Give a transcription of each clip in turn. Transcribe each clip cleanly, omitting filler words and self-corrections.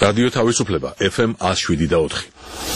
რადიო თავისუფლება FM 107.4.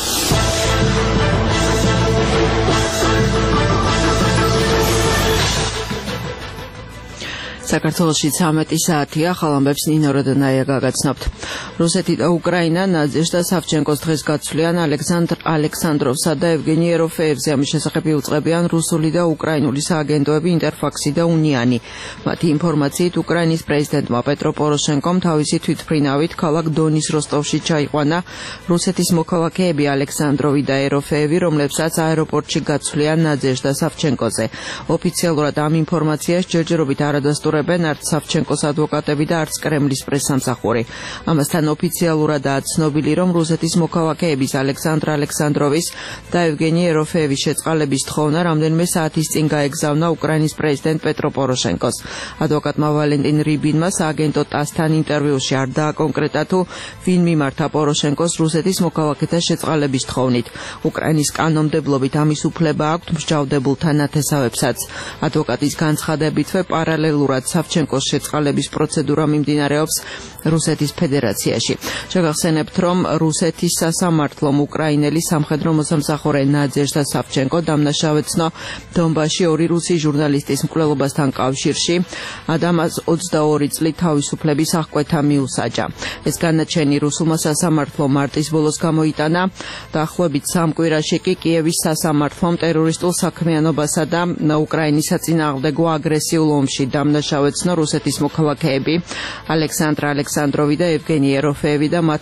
საქართველოში 13 საათია, ხალამბებს ნინო როდონაია გაგაცნობთ. რუსეთი და უკრაინა ნადეჟდა სავჩენკოს დღეს გაცვლიან ალექსანდრ ალექსანდროვსა და ევგენი ეროფეევზე. ამის შესახებ იუწყებიან რუსული და უკრაინული სააგენტოები ინტერფაქსი და უნიანი. მათი ინფორმაციით უკრაინის პრეზიდენტმა პეტრო პოროშენკომ თავისი თვითმფრინავით ქალაქ დონის როსტოვში ჩაიყვანა რუსეთის მოქალაქეები ალექსანდროვი და ეროფეევი, რომლებსაც აეროპორტში გაცვლიან ნადეჟდა სავჩენკოზე. ოფიციალურად ამ ინფორმაციას ჯერჯერობით არადასტურებენ არც სავჩენკოს ადვოკატები და არც კრემლის პრესსამსახური. ამასთან ოფიციალურადაა ცნობილი, რომ რუსეთის მოქალაქეების ალექსანდრ ალექსანდროვის და ევგენი ეროფეევის შეწყალების თხოვნა რამდენიმე საათის წინ გაეგზავნა უკრაინის პრეზიდენტ პეტრო პოროშენკოს. ადვოკატმა ვალენტინ რიბინმა სააგენტო ტასთან ინტერვიუში არ დააკონკრეტა თუ ვინ მიმართა პოროშენკოს რუსეთის მოქალაქეთა შეწყალების თხოვნით. უკრაინის კანონმდებლობით ამის უფლება აქვთ მსჯავრდებულთა ნათესავებსაც. ადვოკატის განცხადებითვე პარალელურად სავჩენკოს შეწყალების პროცედურა მიმდინარეობს რუსეთის ფედერაციაში. შეგახსენებთ, რომ რუსეთის სასამართლომ უკრაინელი სამხედრო მოსამსახურე ნადეჟდა სავჩენკო დამნაშავეცნო დონბასში ორი რუსი ჟურნალისტის მკვლელობასთან კავშირში და მას 22 წლით თავისუფლების აღკვეთა მიუსაჯა. ეს განაჩენი რუსულმა სასამართლომ მარტის ბოლოს გამოიტანა. დაახლოებით 3 კვირაში კი კიევის სასამართლომ ტერორისტულ საქმიანობასა და უკრაინის საწინააღმდეგო აგრესიულ ომში დამნაშავეცნო რუსეთის მოქალაქეები ალექსანდრ ალექსანდროვი და ევგენი ეროფეევი და მათ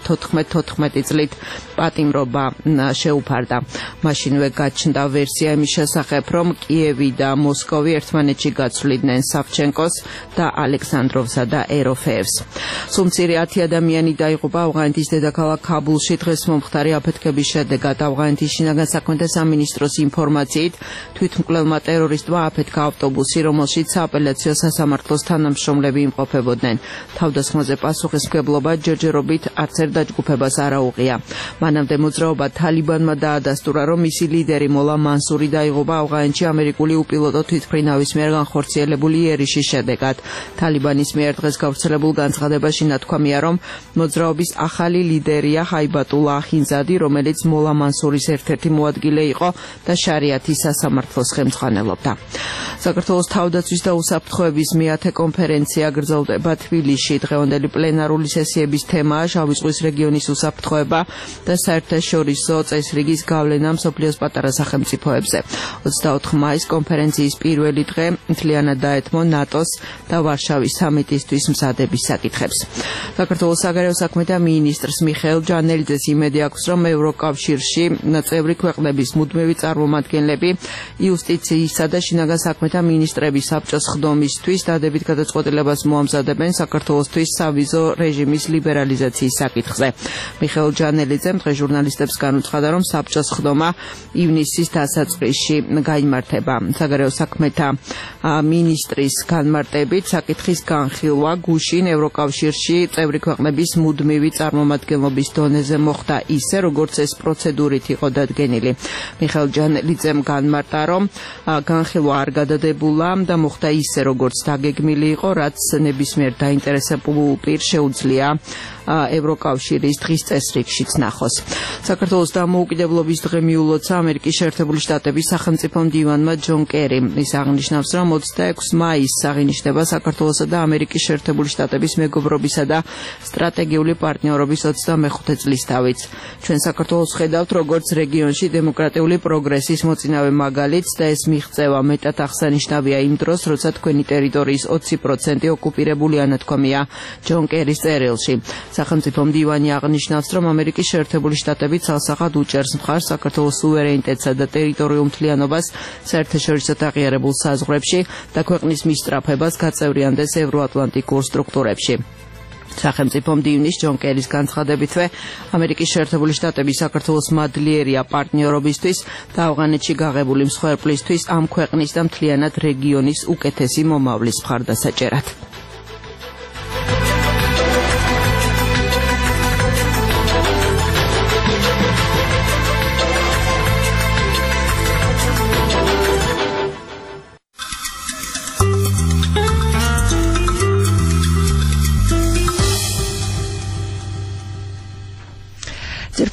14 წლით პატიმრობა შეუფარდა. მაშინვე გაჩნდა ვერსია იმის შესახებ, რომ კიევი და მოსკოვი ერთმანეთში გაცვლიდნენ სავჩენკოს და ალექსანდროვსა და ეროფეევს. სულ მცირე 10 ადამიანი დაიღუპა ავღანეთის დედაქალაქ ქაბულში დღეს მომხდარი აფეთქების შედეგად. ავღანეთის შინაგან საქმეთა სამინისტროს ინფორმაციით თვითმკვლელმა ტერორისტმა აფეთქა ავტობუსი, რომელშიც სააპელაციო სასამართლოს თანამშრომლები იმყოფებოდნენ. თავდასხმაზე პასუხისმგებლობა ჯერჯერობით არც ერთ დაჯგუფებას არ აუღია. მანამდე მოძრაობა თალიბანმა დაადასტურა, რომ მისი ლიდერი მოლა მანსური დაიღუპა ავღანეთში ამერიკული უპილოტო თვითმფრინავის მიერ განხორციელებული იერიშის შედეგად. თალიბანის მიერ დღეს გავრცელებულ განცხადებაში ნათქვამია, რომ მოძრაობის ახალი ლიდერია ჰაიბატულა ახინზადი, რომელიც მოლა მანსურის ერთ-ერთი მოადგილე იყო და შარიათის სასამართლოს ხელმძღვანელობდა. საქართველოს თავდაცვის და უსაფრთხოების მეათე კონფერენცია გრძელდება თბილისში. დღევანდელი პლენარული სესიების თემაა შავი ზღვის რეგიონის უსაფრთხოება და საერთაშორისო წესრიგის გავლენა მსოფლიოს პატარა სახელმწიფოებზე. 24 მაისს კონფერენციის პირველი დღე მთლიანად დაეთმო ნატოს და ვარშავის სამიტისთვის მზადების საკითხებს. საქართველოს საგარეო საქმეთა მინისტრს მიხეილ ჯანელიძეს იმედი აქვს, რომ ევროკავშირში წევრი ქვეყნების მუდმივი წარმომადგენლები იუსტიციისა და შინაგან საქმეთა მინისტრების საბჭოს ხდომისთვის დადებით გადაწყვეტილებას მოამზადებენ საქართველოსთვის სავიზო რეჟიმის ლიბერალიზაციის საკითხზე. მიხეილ ჯანელიძემ დღეს ჟურნალისტებს განუცხადა, რომ საბჭოს ხდომა ივნისის დასაწყისში გაიმართება. საგარეო საქმეთა მინისტრის განმარტებით საკითხის განხილვა გუშინ ევროკავშირში წევრი ქვეყნების მუდმივი წარმომადგენლობის დონეზე მოხდა ისე, როგორც ეს პროცედურით იყო დადგენილი. მიხეილ ჯანელიძემ განმარტა, რომ განხილვა არ გადადებულა და მოხდა ისე, როგორც დაგეგმილი იყო, რაც ნებისმიერ დაინტერესებულ პირს შეუძლია ევროკავშირის დღის წესრიგშიც ნახოს. საქართველოს დამოუკიდებლობის დღე მიულოცა ამერიკის შეერთებული შტატების სახელმწიფო მდივანმა ჯონ კერიმ. ის აღნიშნავს, რომ 26 მაისს აღინიშნება საქართველოსა და ამერიკის შეერთებული შტატების მეგობრობისა და სტრატეგიული პარტნიორობის 25 წლისთავიც. ჩვენ საქართველოს ხედავთ, როგორც რეგიონში დემოკრატიული პროგრესის მოწინავე მაგალითს და ეს მიღწევა მეტად აღსანიშნავია იმ დროს, როცა თქვენი ტერიტორიის 20% ოკუპირებული ანათქვამია ჯონ კერის წერილში. სახელმწიფო მდივანი აღნიშნავს, რომ ამერიკის შეერთებული შტატები ცალსახად უჭერს მხარს საქართველოს სუვერენიტეტსა და ტერიტორიულ მთლიანობას საერთაშორისო აღიარებულ საზღვრებში და ქვეყნის მისწრაფებას გაწევრიანდეს ევროატლანტიკურ სტრუქტურებში. სახელმწიფო მდივნის ჯონ კერის განცხადებითვე ამერიკის შეერთებული შტატები საქართველოს მადლიერია პარტნიორობისთვის და ავღანეთში გაღებული მსხვერპლისთვის ამ ქვეყნის და მთლიანად რეგიონის უკეთესი მომავლის მხარდასაჭერად.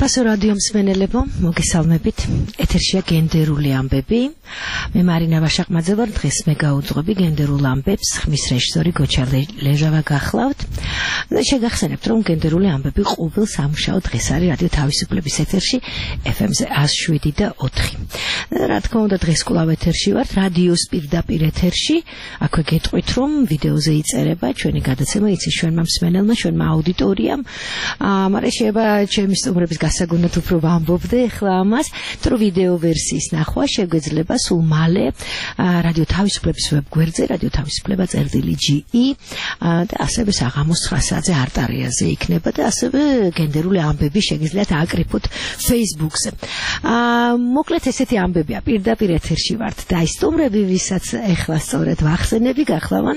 Საფასო რადიო მსმენელებო, მოგესალმებით. ეთერშია გენდერული ამბები. მე მარინა ვაშაყმაძე ვარ. დღეს მე გაუძღვები გენდერულ ამბებს. ხმის რეჟისორი გოჩა ლეჟავა გახლავთ. შეგახსენებთ, რომ გენდერული ამბები ყოველ სამუშაო დღეს არის რადიო თავისუფლების ეთერში FM-ზე 107.4. რა თქმა უნდა, დღეს კვლავ ეთერში ვართ, რადიოს პირდაპირ ეთერში. აქვე გეტყვით, რომ ვიდეოზე იწერება ჩვენი გადაცემა, იცის ჩვენმა მსმენელმა, ჩვენმა აუდიტორიამ. მაგრამ შეიძლება ჩემი სტუმრების გასაგონად უფრო ვამბობდე ახლა ამას, რომ ვიდეო ვერსიის ნახვა შეგვეძლება სულ მალე რადიო თავისუფლების ვებგვერდზე, რადიო თავისუფლება.ge და ასევე საღამოს 9 საათზე არტარიაზე იქნება და ასევე გენდერული ამბები შეგიძლიათ ააკრიფოთ Facebook-ზე. მოკლედ ესეთი ამბებია, პირდაპირ ეთერში ვართ და ის სტუმრები, ვისაც ახლა სწორედ ვახსენები, გახლავან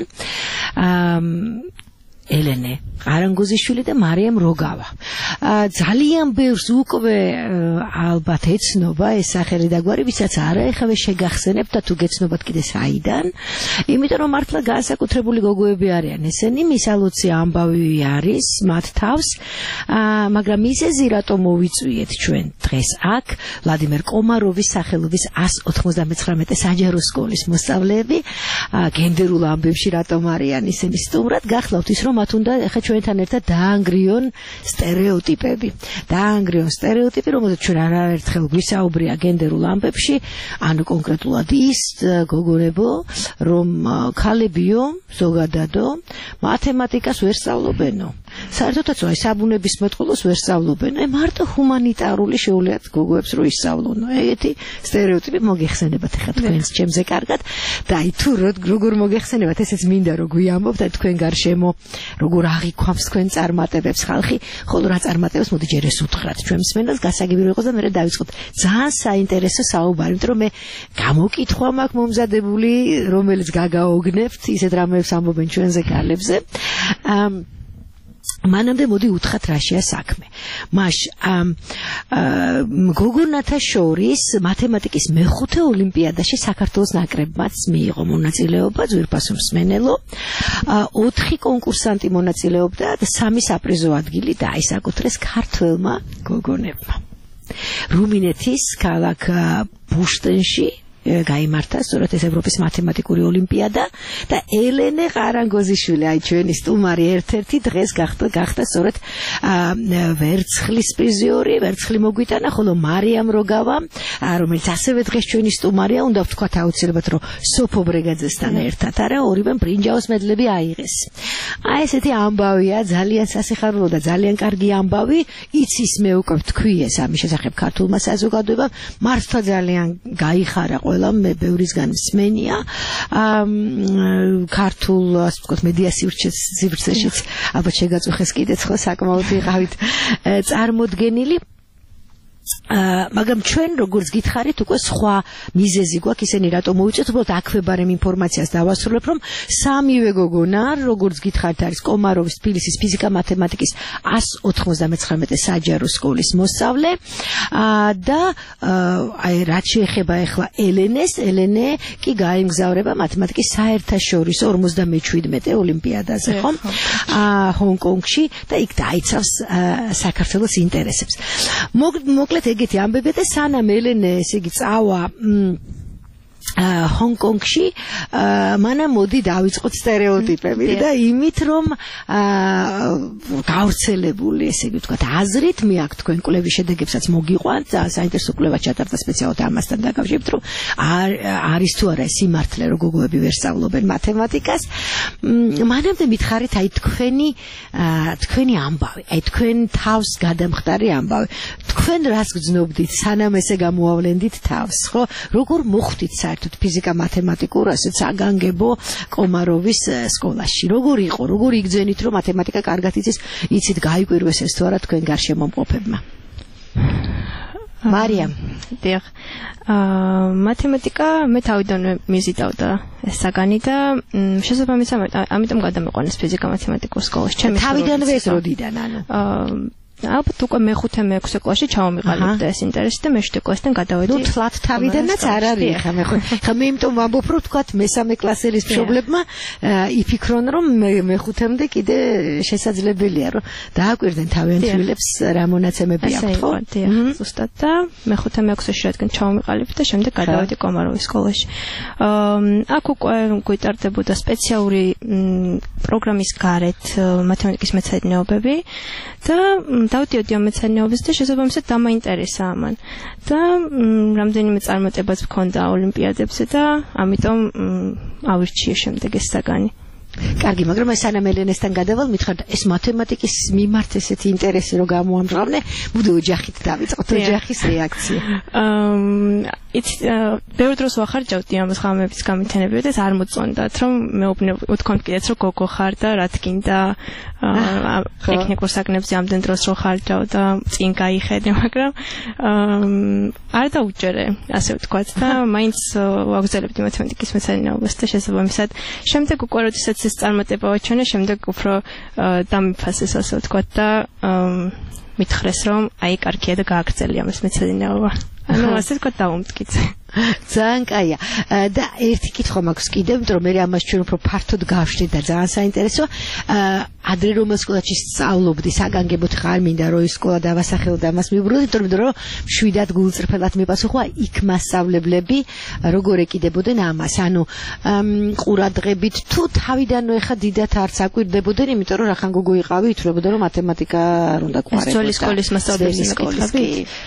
ელენე ყარანგოზიშვილი და მარიამ როგავა. ძალიან ბევრს უკვე ალბათ ეცნობა ეს სახელი და გვარი, ვისაც არა ეხავე შეგახსენებთ და თუ გეცნობათ კიდე საიდან, იმიტომ რომ მართლა განსაკუთრებული გოგოები არიან ესენი, მისალოცი ამბავი არის მათ თავს, მაგრამ მიზეზი რატომ მოვიწვიეთ ჩვენ დღეს აქ ვლადიმერ კომაროვის სახელობის 199 საჯარო სკოლის მოსწავლეები, გენდერულ ამბებში რატომ არიან ისინი სტუმრად, გახლავთ ის რომ მათ უნდა ახლა ჩვენთან ერთად დაანგრიონ სტერეოტიპები. დაანგრიონ სტერეოტიპი, რომელზეც ჩვენ არაერთხელ გვისაუბრია გენდერულ ამბებში, ანუ კონკრეტულად ის გოგონებო, რომ ქალებიო, ზოგადადო, მათემატიკას ვერ სწავლობენო. საერთოდაც აი საბუნებისმეტყველოს ვერ სწავლობენ. მარტო ჰუმანიტარული შეუძლიათ გოგოებს რო ისწავლონ. ეგეთი სტერეოტიპი მოგეხსენებათ ახლა თქვენს ჩემზე კარგად და აი თუ როგორ მოგეხსენებათ, ესეც მინდა რომ გვიამბობთ და თქვენ გარშემო როგორ აღიქვამს თქვენ წარმატებებს ხალხი, ხოლო რა წარმატებებს მოდი ჯერ ეს უთხრათ ჩვენ მსმენელს, გასაგები რო იყოს და მე დავიწყოთ. ძალიან საინტერესო საუბარი, იმიტომ რომ მე გამოკითხვა მაქვს მომზადებული, რომელიც გაგაოგნებთ, ისეთ რამეებს ამბობენ ჩვენზე ქალებზე. მანამდე მოდი უთხრათ რაშია საქმე. მაშ გოგონათა შორის მათემატიკის მეხუთე ოლიმპიადაში საქართველოს ნაკრებმაც მიიღო მონაწილეობა, ძვირფასო მსმენელო. 4 კონკურსანტი მონაწილეობდა და 3 საპრიზო ადგილი დაისაკუთრეს ქართველმა გოგონებმა. რუმინეთის ქალაქ ბუშტენში გაიმართა სწორედ ეს ევროპის მათემატიკური ოლიმპიადა და ელენე ყარანგოზიშვილი, აი ჩვენი სტუმარი ერთ-ერთი დღეს გახდა სწორედ ვერცხლის პრიზიორი, ვერცხლი მოგვიტანა, ხოლო მარიამ როგავა, რომელიც ასევე დღეს ჩვენი სტუმარია, უნდა ვთქვათ აუცილებლად, რომ სოფო ბრეგაძესთან ერთად არა, ორივე ბრინჯაოს მედლები აიღეს. აი ესეთი ამბავია, ძალიან სასიხარულო და ძალიან კარგი ამბავი, იცის მე უკვე ვთქვი ეს ამის შესახებ ქართულმა საზოგადოებამ, მართლა ძალიან გაიხარა მე ბევრისგან მსმენია ქართულ, ასე ვთქვათ, მედია სივრცეშიც ალბათ შეგაწუხეს კიდეც ხო საკმაოდ ვიყავით წარმოდგენილი. მაგრამ ჩვენ როგორც გითხარით, უკვე სხვა მიზეზი გვაქვს, ისინი რატომ მოვიწვიეთ, უბრალოდ აქვე ბარემ ინფორმაციას დავასრულებ, რომ სამივე გოგონა, როგორც გითხარით, არის კომაროვის თბილისის ფიზიკა-მათემატიკის 199 საჯარო სკოლის მოსწავლე და აი რაც შეეხება ახლა ელენეს, ელენე კი გაემგზავრება მათემატიკის საერთაშორისო 57 ოლიმპიადაზე, ხო? ჰონკონგში და იქ დაიცავს საქართველოს ინტერესებს. მოკლედ ეგეთი ამბები და სანამ ელენე ესე იგი წავა ჰონკონგში, მანამ მოდი დავიწყოთ სტერეოტიპები და იმით რომ გავრცელებული ესე იგი ვთქვათ აზრით, მე აქ თქვენ კვლევის შედეგებსაც მოგიყვანთ, საინტერესო კვლევა ჩატარდა სპეციალურად ამასთან დაკავშირებით, რომ არის თუ არა სიმართლე, რომ გოგოები ვერ სწავლობენ მათემატიკას. მანამდე მითხარით აი თქვენი ამბავი, აი თქვენ თავს გადამხდარი ამბავი. თქვენ რას გძნობდით, სანამ ესე გამოავლენდით თავს, ხო? როგორ მოხვდით საერთოდ ფიზიკა-მათემატიკურ ასეთ საგანგებო კომაროვის სკოლაში? როგორ იყო, როგორ იგძენით, რომ მათემატიკა კარგად იცით, გაიკვირვეს ეს თუ არა თქვენ გარშემო მყოფებმა? მარიამ, დიახ. მათემატიკა მე თავიდანვე მიზიდავდა ეს საგანი და შესაბამისად ამიტომ გადამეყვანეს ფიზიკა-მათემატიკურ სკოლაში. თავიდანვე ეს როდიდან, ანუ ალბათ უკვე მე-5-6 კლასში ჩავამიყალიბდა ეს ინტერესი და მე-7 კლასიდან გადავედი. ნუ თლათ თავიდანაც არ არის ხა მე ხა მე იმიტომ ვამბობ რომ თქვათ მე-3 კლასელის მშობლებმა იფიქრონ რომ მე-5-მდე კიდე შესაძლებელია რომ დააკვირდნენ თავიანთ შვილებს რა მონაცემები აქვთ ხო? დიახ, ზუსტად და მე-5-6-ში რადგან ჩავამიყალიბდა და შემდეგ გადავედი კომაროვის სკოლაში. აქ უკვე გვიტარდებოდა სპეციალური პროგრამის გარეთ მათემატიკის მეცადინეობები და დავდიოდი ამ მეცადინეობებს და შესაბამისად დამაინტერესა ამან. და რამდენიმე წარმატებაც მქონდა ოლიმპიადებზე და ამიტომ ავირჩიე შემდეგ ეს საგანი. კარგი, მაგრამ ეს სანამ ელენესთან გადავალ, მითხრა ეს მათემატიკის მიმართ ესეთი ინტერესი რო გამოამჟღავნე, მუდო ოჯახით დავიწყოთ ოჯახის რეაქცია. იცით, ბევრ დროს ვახარჯავდი ამას ღამეების გამითენებები და ეს არ მოწონდათ, რომ მეუბნები ვთქვათ კიდეც რომ გოგო ხარ და რა თქინდა ტექნიკურ საგნებზე ამდენ დროს რო ხარჯავ და წინ გაიხედე, მაგრამ არ დაუჯერე, ასე ვთქვათ და მაინც ვაგრძელებდი მათემატიკის მეცადინეობას და შესაბამისად შემდეგ უკვე როდესაც ეს წარმატება ვაჩვენე, შემდეგ უფრო დამიფასეს, ასე ვთქვათ და მითხრეს რომ აი კარგია და გააგრძელია ეს მეცადინეობა. ანუ ასე ვთქვათ დაუმტკიცე. ძალიან კაია. და ერთი კითხვა მაქვს კიდევ, იმიტომ რომ მე ამას ჩვენ უფრო ფართოდ გავშლით და ძალიან საინტერესო. ადრე რომელ სკოლაში სწავლობდი, საგანგებოდ ხარ მინდა რომ ის სკოლა დავასახელო და ამას მივუბრუნდი, იმიტომ რომ მშვიდად გულწრფელად მიპასუხა იქ მასწავლებლები როგორ ეკიდებოდნენ ამას. ანუ ყურადღებით თუ თავიდანვე ხა დიდათ არც აკვირდებოდნენ, იმიტომ რომ რახან გოგო იყავი, ითვლებოდა რომ მათემატიკა არ უნდა გვყარებოდა. ძველი სკოლის მასწავლებლები მეკითხები.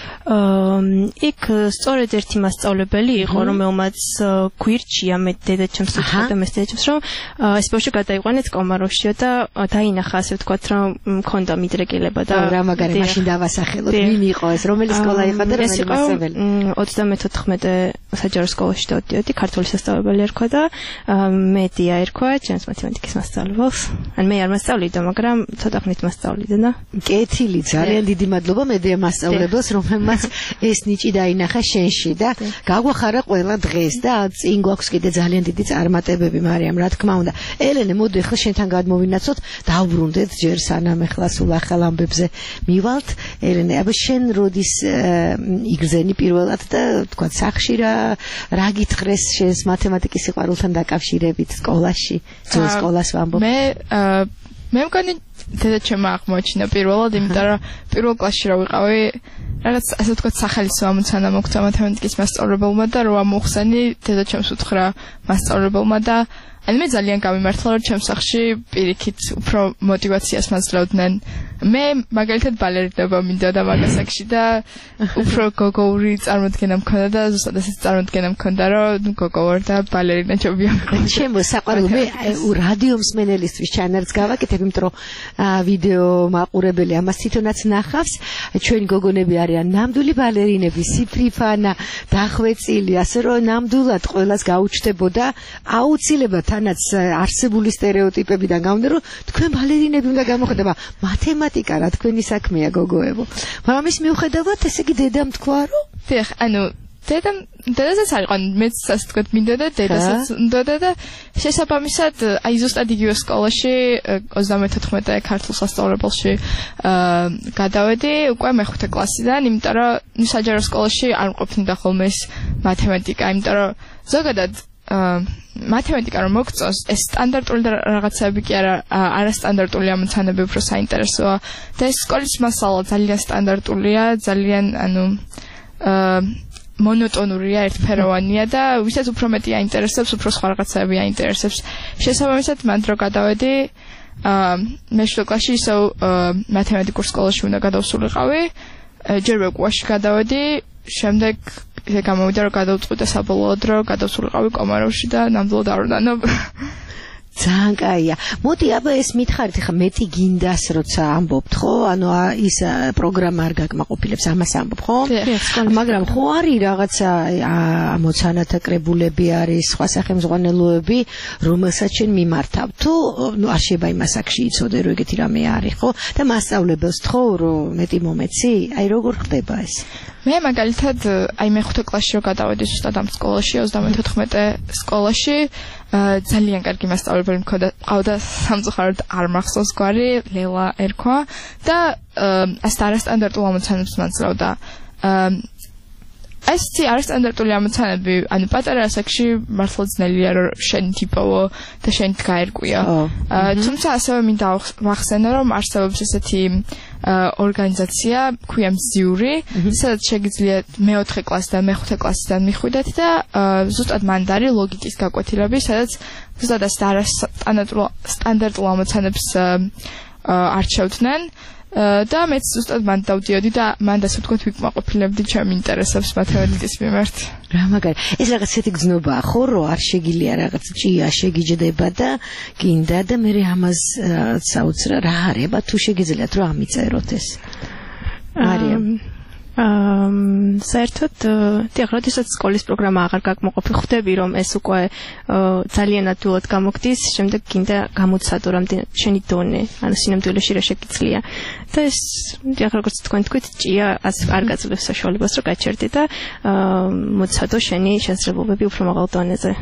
იქ სწორედ ერთი მასწავლებელი იყო, რომელმაც გვირჩია მე დედაჩემს და მე დედაჩემს რომ ეს ბავშვი გადაიყვანეთ კომაროვშიო და დაინახა ასე ვთქვათ რომ მქონდა მიდრეკილება და რა მაგარი მაშინ დავასახელოთ ვინ იყო ეს რომელი სკოლა იყო და რომელი მასწავლებელი 34 საჯარო სკოლაში დავდიოდი ქართული სასწავლებელი ერქვა და მედია ერქვა ჩემს მათემატიკის მასწავლებელს ან მე არ მასწავლიდა მაგრამ ცოტა ხნით მასწავლიდა და კეთილი ძალიან დიდი მადლობა მედია მასწავლებელს რომელმაც ეს ნიჭი დაინახა შენში და გაგვახარა ყველა დღეს და წინ გვაქვს კიდე ძალიან დიდი წარმატებები მარიამ რა თქმა უნდა ელენე მოდი ახლა შენთან გადმოვინაცოთ დავბრუნდეთ ჯერ სანამ ახლა სულ ახალ ამბებზე მივალთ ელენე აბა შენ როდის იგრძენი პირველად და თქვა სახში რა გითხრეს შენს მათემატიკის სიყვარულთან დაკავშირებით სკოლაში ძველ სკოლას ვამბობ მე მგონი დედაჩემმა აღმოაჩინა პირველად იმიტომ რომ პირველ კლასში რა ვიყავი რაღაც ასე ვთქვათ სახალისო ამოცანა მოგვცა მათემატიკის მასწავლებელმა და რა მოხსენი დედაჩემს უთხრა მასწავლებელმა და ანუ მე ძალიან გამიმართლა რომ ჩემს სახში პირიქით უფრო мотиваციას მაძლევდნენ მე მაგალითად ბალერინება მინდოდა მაგასაკში და უფრო გოგოური წარმოდგენა მქონდა და ზუსტად ეს წარმოდგენა მქონდა რომ გოგო ვარ და ბალერინა ჩობია ჩემო საყვარელი მე რადიო მსმენელისთვის ჩანერს გავაკეთებ იმიტომ რომ ვიდეო მაყურებელი ამას თვითონაც ნახავს ჩვენი გოგონები არიან ნამდვილი ბალერინები სიფრიფანა დახვეწილი ასე რომ ნამდვილად ყველას გაუჩნდებოდა აუცილებლად თანაც არსებული სტერეოტიპებიდან გამომდინარე რომ თქვენ ბალერინები უნდა გამოხდება მათემატიკა რა თქვენი საქმეა გოგოებო მაგრამ ის მიუხედავად ესე იგი დედამ თქვა რომ დიახ ანუ დედასაც არ იყო მეც ასე ვთქვათ მინდოდა დედასაც მინდოდა და შესაბამისად აი ზუსტად იგივე სკოლაში 34 ქართულ სასწავლებელში გადავედი უკვე მე-5 კლასიდან იმიტომ რომ საჯარო სკოლაში არ მყოფნიდა ხოლმე ეს მათემატიკა იმიტომ რომ ზოგადად მათემატიკა რომ მოგწონს ეს სტანდარტული რაღაცები კი არასტანდარტული ამოცანები უფრო საინტერესოა და ეს სკოლის მასალა ძალიან სტანდარტულია ძალიან ანუ მონოტონურია ერთფეროვანია და ვისაც უფრო მეტი აინტერესებს უფრო სხვა რაღაცები აინტერესებს შესაბამისად მანდ რო გადავედი მე-7 კლასში ისევ მათემატიკურ სკოლაში უნდა გადავსულიყავი ჯერ ვეკუაში გადავედი შემდეგ ისე გამოვიდა რომ გადავწყვიტე საბოლოოდ რომ გადავსულიყავი კომაროვში და ნამდვილად არ ვდანო ძალიან კაია. მოდი აბა ეს მითხარით ხა მეტი გინდას როცა ამბობთ ხო? ანუ ის პროგრამა არ გაკმაყოფილებს ამას ამბობ ხო? მაგრამ ხო არის რაღაცა ამოცანათა კრებულები არის, სხვა სახელმძღვანელოები, რომელსაც შენ მიმართავ. თუ ნუ არ შეიძლება იმას აქში იცოდე რომ ეგეთი რამე არის ხო? და მასწავლებელს თქო რომ მეტი მომეცი? აი როგორ ხდება ეს? მე მაგალითად აი მე-5 კლასში რო გადავედი ზუსტად ამ სკოლაში 34 სკოლაში ძალიან კარგი მასწავლებელი მქონდა, ყავდა სამწუხაროდ არ მახსოვს გვარი, ლელა ერქვა და ასეთ არასტანდარტულ ამოცანებს მაძლევდა. ეს არასტანდარტული ამოცანები, ანუ პატარა ასაკში მართლა ძნელია რომ შენ ტიპოვო და შენ გაერკვია. თუმცა ასევე მინდა ვახსენო რომ არსებობს ესეთი ორგანიზაცია, ქვია მზიური, სადაც შეგიძლიათ მე-4 კლასიდან, მე-5 კლასიდან მიხვიდეთ და ზუსტად მანდ არის ლოგიკის გაკვეთილები, სადაც ზუსტად ასეთ არასტანდარტულ ამოცანებს არჩევდნენ. და მეც ზუსტად მან დავდიოდი და მან ასე ვთქვათ ვიკმაყოფილებდი ჩემ ინტერესებს მათემატიკის მიმართ. რა მაგარი. ეს რაღაც ისეთი გზნობაა, ხო, რომ არ შეგიძლია რაღაც ჭია შეგიჯდება და გინდა და მე ამას საოცრა რა არება თუ შეგიძლიათ რომ ამიწეროთ ეს. მარიამ საერთოდ დიახ, როდესაც სკოლის პროგრამა აღარ გაკმაყოფილ ხვდები რომ ეს უკვე ძალიან ადვილად გამოგდის, შემდეგ გინდა გამოცადო რამდენი შენი დონე, ანუ სინამდვილეში რა შეგიძლია. და ეს დიახ, როგორც თქვენ თქვით, ჭია არ გაძლევს საშუალებას რომ გაჩერდე და მოცადო შენი შესაძლებლობები უფრო მაღალ დონეზე.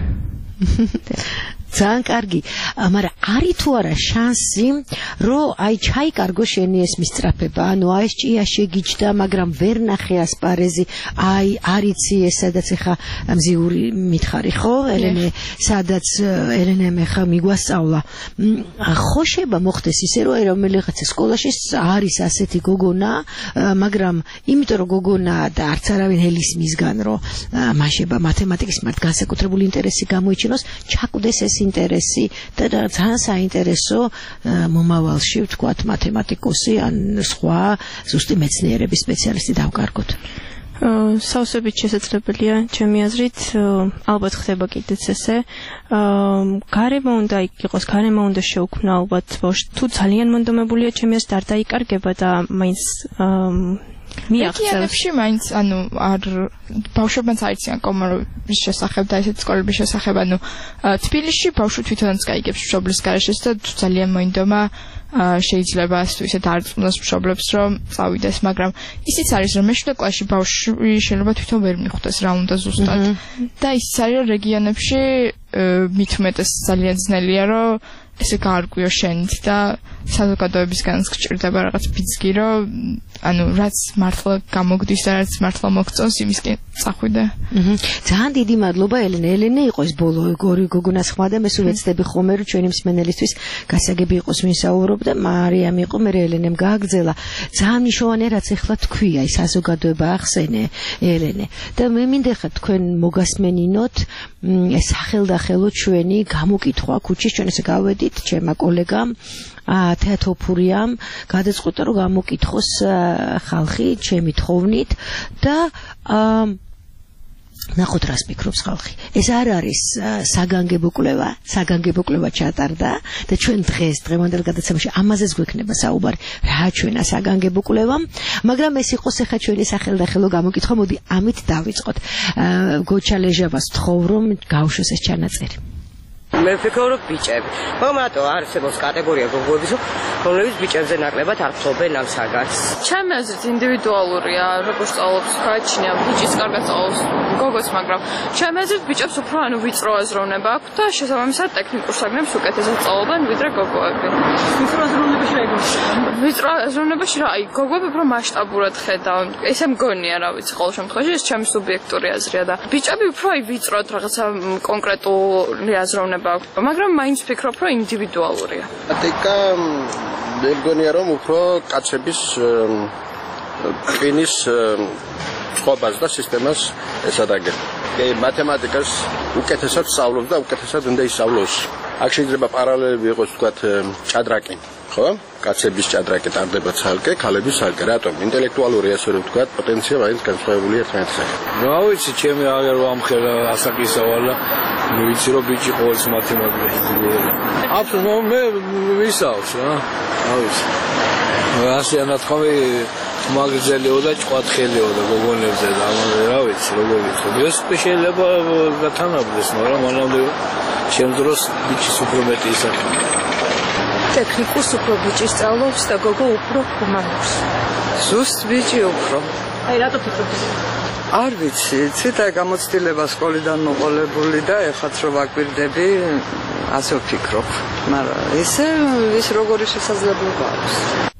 ძალიან კარგი, მაგრამ არის თუ არა შანსი, რომ აი ჩაიკარგო შენი ეს მისწრაფება, ანუ აი ეს ჭია შეგიჯდა, მაგრამ ვერ ნახე ასპარეზი, აი არიცი ეს სადაც ეხა მზიური მითხარი, ხო, ელენე, სადაც ელენემ ეხა მიგვასწავლა. ხო შეიძლება მოხდეს ისე, რომ აი რომელიღაცა სკოლაში არის ასეთი გოგონა, მაგრამ იმიტომ რომ გოგონაა და არც არავინ ელის მისგან, რომ მაშება მათემატიკის მიმართ განსაკუთრებული ინტერესი გამოიჩინოს, ჩაკვდეს ეს ინტერესი და ძალიან საინტერესო მომავალში ვთქვათ მათემატიკოსი ან სხვა ზუსტი მეცნიერების სპეციალისტი დავკარგოთ. საოცრებით შესაძლებელია ჩემი აზრით, ალბათ ხდება კიდეც ესე. გარემო უნდა იყოს, გარემო უნდა შეუქმნა ალბათ ბავშვი. თუ ძალიან მონდომებულია ჩემი აზრით არ დაიკარგება და მაინც მიგწევში მაინც ანუ არ ბავშვებმაც აიციან კომაროვის შესახებ და ესეთ სკოლების შესახებ, ანუ თბილისში ბავშვი თვითონაც გაიგებს მშობლის გარეშეც და ძალიან მოინდომა შეიძლება თუ ისეთ არ წუნოს მშობლებს რომ წავიდეს, მაგრამ ისიც არის რომ მე-7 კლასში ბავშვი შეიძლება თვითონ ვერ მიხვდეს რა უნდა ზუსტად და ისიც არის რომ რეგიონებში მით უმეტეს ძალიან ძნელია რომ ესე გაარკვიო შენით და საზოგადოებისგანაც გჭირდება რაღაც ბიძგი რომ ანუ რაც მართლა გამოგდის და რაც მართლა მოგწონს იმისკენ წახვიდე. ძალიან დიდი მადლობა ელენე. ელენე იყო ეს ბოლო გორი გოგონას ხმა და მე სულ ვეცდები ხოლმე რომ ჩვენი მსმენელისთვის გასაგები იყოს ვინსაუბრობ და მარიამ იყო, მე ელენემ გააგზელა. ძალიან მნიშვნელოვანი რაც ეხლა თქვია, ის საზოგადოება ახსენე ელენე. და მე მინდა ხა თქვენ მოგასმენინოთ ეს სახელდახელო ჩვენი გამოკითხვა ქუჩის, ჩვენ ესე გავედით ჩემმა კოლეგამ თეატოფურიამ გადაწყვიტა რომ გამოკითხოს ხალხი ჩემი თხოვნით და ნახოთ რას ფიქრობს ხალხი. ეს არ არის საგანგებო კვლევა, საგანგებო კვლევა ჩატარდა და ჩვენ დღევანდელ გადაცემაში ამაზეც გვექნება საუბარი, რა ჩვენა საგანგებო კვლევა, მაგრამ ეს იყოს ახლა ჩვენი სახელდახელო გამოკითხვა, მოდი ამით დავიწყოთ. გოჩა ლეჟავას თხოვ რომ გავუშვეს ეს ჩანაწერი. მე ვფიქრობ ბიჭები. მომატო არსებობს კატეგორია გოგოების, რომლებიც ბიჭებზე ნაკლებად არ ფლობენ ამ საგანს. ჩემი აზრით ინდივიდუალურია, როგორც სწავლობს გააჩნია ბიჭის კარგად სწავლობს გოგოს, მაგრამ ჩემი აზრით ბიჭებს უფრო ანუ ვიწრო აზროვნება აქვთ და შესაბამისად ტექნიკურ საგნებს უკეთესად სწავლობენ ვიდრე გოგოები. ვიწრო აზროვნებაში რა იგივე? ვიწრო აზროვნებაში რა, აი გოგოები უფრო მასშტაბურად ხედავენ. ესე მგონია რა ვიცი, ყოველ შემთხვევაში ეს ჩემი სუბიექტური აზრია და ბიჭები უფრო აი ვიწროდ რაღაცა კონკრეტული აზროვნება, მაგრამ მაინც ვფიქრობ, რომ ინდივიდუალურია. მათემატიკა მე მგონია რომ უფრო კაცების ტვინის წყობას და სისტემას ესადაგებს. მათემატიკას უკეთესად სწავლობს და უკეთესად უნდა ისწავლოს. აქ შეიძლება პარალელები იყოს ვთქვათ ჭადრაკი, ხო? კაცების ჭადრაკი ტარდება ცალკე, ქალების ცალკე. რატომ? ინტელექტუალური ასე რომ ვთქვათ, პოტენცია მაინც განსხვავებულია ერთმანეთისგან. რა ვიცი, ჩემი აღარ ვამხელა ასაკისავალა. ვიცი რომ ბიჭი ყოველს მათემატიკაში ძლიერი. აბსოლუტურად მე ვისაუბრს რა. რა ვიცი. ასე ანათქვამი მაგრძელიო და ჭყვათხელიო და გოგონებზე და რა ვიცი როგორ ვიცი. ეს შეიძლება გათანაბრდეს, მაგრამ მანამდე ჩემ დროს ბიჭის უფრო მეტი ისახება. ტექნიკურს უფრო ბიჭი სწავლობს და გოგო უფრო ჰუმანურს. ზუსტ ბიჭი უფრო. აი რატო ფიქრობთ? არ ვიცი, ცოტა გამოცდილება სკოლიდან მოყოლებული და ეხაც რომ ვაკვირდები, ასე ვფიქრობ. მაგრამ ესე ის როგორი შესაძლებლობა აქვს.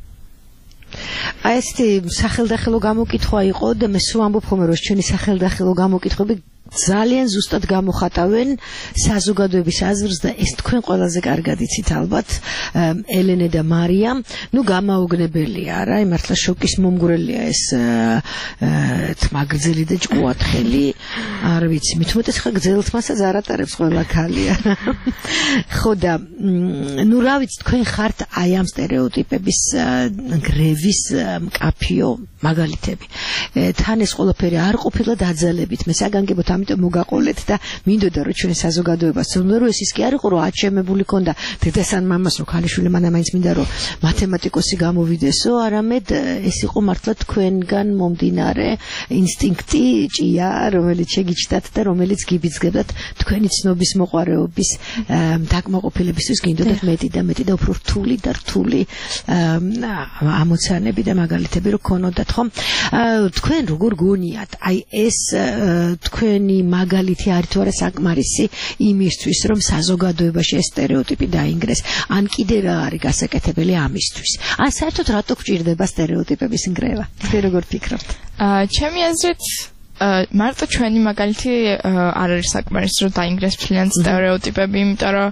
აი ესეთი სახელდახელო გამოკითხვა იყო და მე სულ ამბობ ხოლმე რომ ჩვენი სახელდახელო გამოკითხვები ძალიან ზუსტად გამოხატავენ საზოგადოების აზრს და ეს თქვენ ყველაზე კარგად იცით ალბათ ელენე და მარია ნუ გამაოგნებელია რა მართლა შოკის მომგვრელია ეს თმაგრძელი და ჭკუათხელი არ ვიცი მithumetes ხა გძელთმასაც არ ატარებს ყველა ქალია ხო და ნუ რა ვიცი თქვენ ხართ აი ამ სტერეოტიპების გრევის მკაფიო მაგალითები თან ეს ყველაფერი არ ყოფილა დაძალებით მე საგანგებოდ ამიტომ მოგაყოლეთ და მინდოდა რომ ჩვენ საზოგადოებას თუნდაც რომ ეს ის კი არ იყო რომ აჩემებული ქონდა დედასთან მამას რომ ქალიშვილი მანამაინც მინდა რომ მათემატიკოსი გამოვიდესო არამედ ეს იყო მართლა თქვენგან მომდინარე ინსტინქტი ჭია რომელიც შეგიჩნდათ და რომელიც გიბიძგებდათ თქვენი ცნობის მოყარეობის დაკმაყოფილებისთვის გინდოდათ მეტი და უფრო რთული და რთული ამოცანები და მაგალითები რომ ქონოდათ ხო თქვენ როგორ გონიათ აი ეს თქვენი მაგალითი არის თუ არა საკმარისი იმისთვის რომ საზოგადოებაში ეს სტერეოტიპი დაინგრეს ან კიდე რა არის გასაკეთებელი ამისთვის ან საერთოდ რატო გვჭირდება სტერეოტიპების ნგრევა თქვენ როგორ ფიქრობთ ჩემი აზრით მარტო ჩვენი მაგალითი არ არის საკმარისი რომ დაინგრეს მთლიან სტერეოტიპები იმიტომ რომ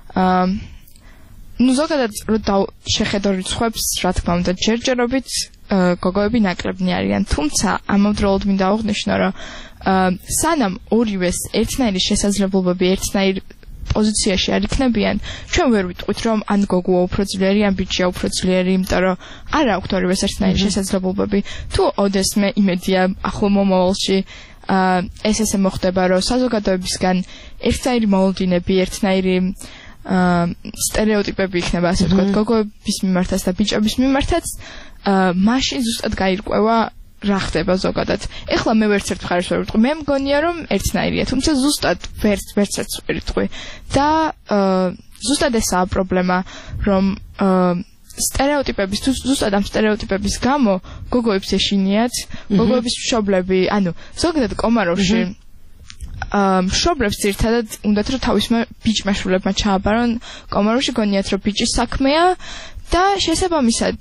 ნუ ზოგადად რომ შეხედო რიცხვებს რა თქმა უნდა ჯერჯერობით გოგოები ნაკლებნი არიან თუმცა ამავდროულად მინდა აღვნიშნო რომ სანამ ორივეს ერთნაირი შესაძლებლობები ერთნაირ პოზიციაში არ იქნებიან ჩვენ ვერ ვიტყვით რომ ან გოგოა უფრო ძლიერი ან ბიჭია უფრო ძლიერი იმიტომ რომ არ აქვთ ორივეს ერთნაირი შესაძლებლობები თუ ოდესმე იმედია ახლო მომავალში ეს ესე მოხდება რომ საზოგადოებისგან ერთნაირი მოლოდინები ერთნაირი სტერეოტიპები იქნება ასე ვთქვათ გოგოების მიმართაც და ბიჭების მიმართაც მაშინ ზუსტად გაირკვევა რა ხდება ზოგადად. ეხლა მე ვერც ერთ მხარეს ვერ ვიტყვი. მე მგონია რომ ერთნაირია, თუმცა ზუსტად ვერც ერთ ვერ ვიტყვი. და ზუსტად ესაა პრობლემა, რომ სტერეოტიპების თუ ზუსტად ამ სტერეოტიპების გამო გოგოებს ეშინიათ, გოგოების მშობლები, ანუ ზოგადად კომაროვში მშობლებს ძირითადად უნდათ რომ თავისმა ბიჭ-მეშულებმა ჩააბარონ კომაროვში გონიათ რომ ბიჭის საქმეა და შესაბამისად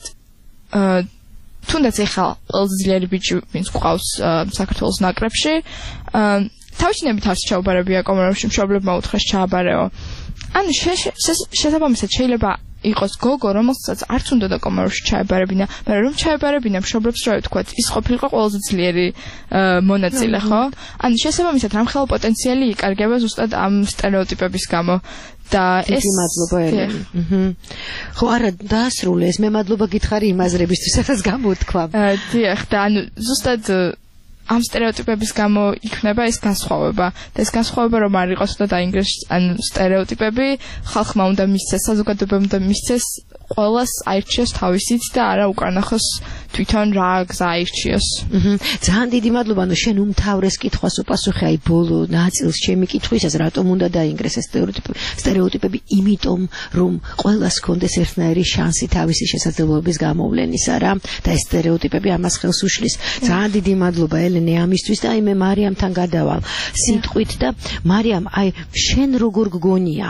თუნდაც ეხლა ყველაზე ძლიერი ბიჭი ვინც გვყავს საქართველოს ნაკრებში თავშინებით არც ჩაუბარებია კომაროვში მშობლებმა უთხრეს ჩააბარეო ანუ შესაბამისად შეიძლება იყოს გოგო რომელსაც არც უნდა და კომაროვში ჩაებარებინა მაგრამ რომ ჩაებარებინა მშობლებს რა ვთქვათ ის ყოფილიყო ყველაზე ძლიერი მონაწილე ხო ანუ შესაბამისად რამხელა პოტენციალი იკარგება ზუსტად ამ სტერეოტიპების გამო და ეს მადლობა ელენე. ხო არა დაასრულე ეს მე მადლობა გითხარი იმ აზრებისთვის სადაც გამოთქვა. დიახ და ანუ ზუსტად ამ სტერეოტიპების გამო იქნება ეს განსხვავება და ეს განსხვავება რომ არ იყოს და დაინგრეს ან სტერეოტიპები ხალხმა უნდა მისცეს საზოგადოებამ უნდა მისცეს ყველას აირჩიოს თავისით და არა უკანახოს თვითონ რა გზა აირჩიოს. ძალიან დიდი მადლობა ანუ შენ უმთავრეს კითხვას უპასუხე აი ბოლო ნაწილს ჩემი კითხვისას რატომ უნდა დაინგრეს ეს სტერეოტიპები იმიტომ რომ ყველას ჰქონდეს ერთნაირი შანსი თავისი შესაძლებლობების გამოვლენისა რა და ეს სტერეოტიპები ამას ხელს უშლის. ძალიან დიდი მადლობა ელენე ამისთვის და აი მე მარიამთან გადავალ სიტყვით და მარიამ აი შენ როგორ გგონია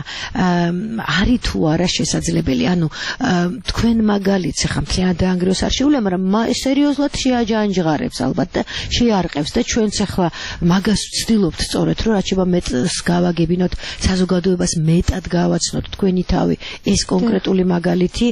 არის თუ არა შესაძლებელი ანუ თქვენ მაგალითს ხა მთლიანად დაანგრიოს არ შეუძლია მაგრამ სერიოზულად შეაჯანჯღარებს ალბათ და შეარყევს და ჩვენც ახლა მაგას ვცდილობთ სწორედ რომ რაც შეიძლება მეტს გავაგებინოთ საზოგადოებას მეტად გავაცნოთ თქვენი თავი ეს კონკრეტული მაგალითი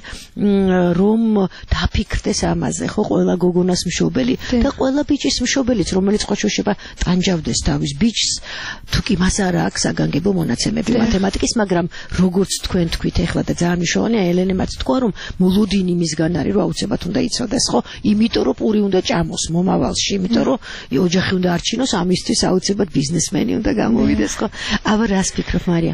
რომ დაფიქრდეს ამაზე ხო ყველა გოგონას მშობელი და ყველა ბიჭის მშობელიც რომელიც ყოჩოშება ტანჯავდეს თავის ბიჭს თუ კი მას არ აქვს საგანგებო მონაცემები მათემატიკის მაგრამ როგორც თქვენ თქვით ახლა და ძალიან მნიშვნელოვანია ელენემაც თქვა რომ მოლოდინი მისგან არის რომ აუცილებლად უნდა იცოდეს ხო იმიტომ რომ პური უნდა ჭამოს მომავალში იმიტომ რომ ოჯახი უნდა არჩინოს ამისთვის აუცილებლად ბიზნესმენი უნდა გამოვიდეს ხო აბა რას ფიქრობ მარია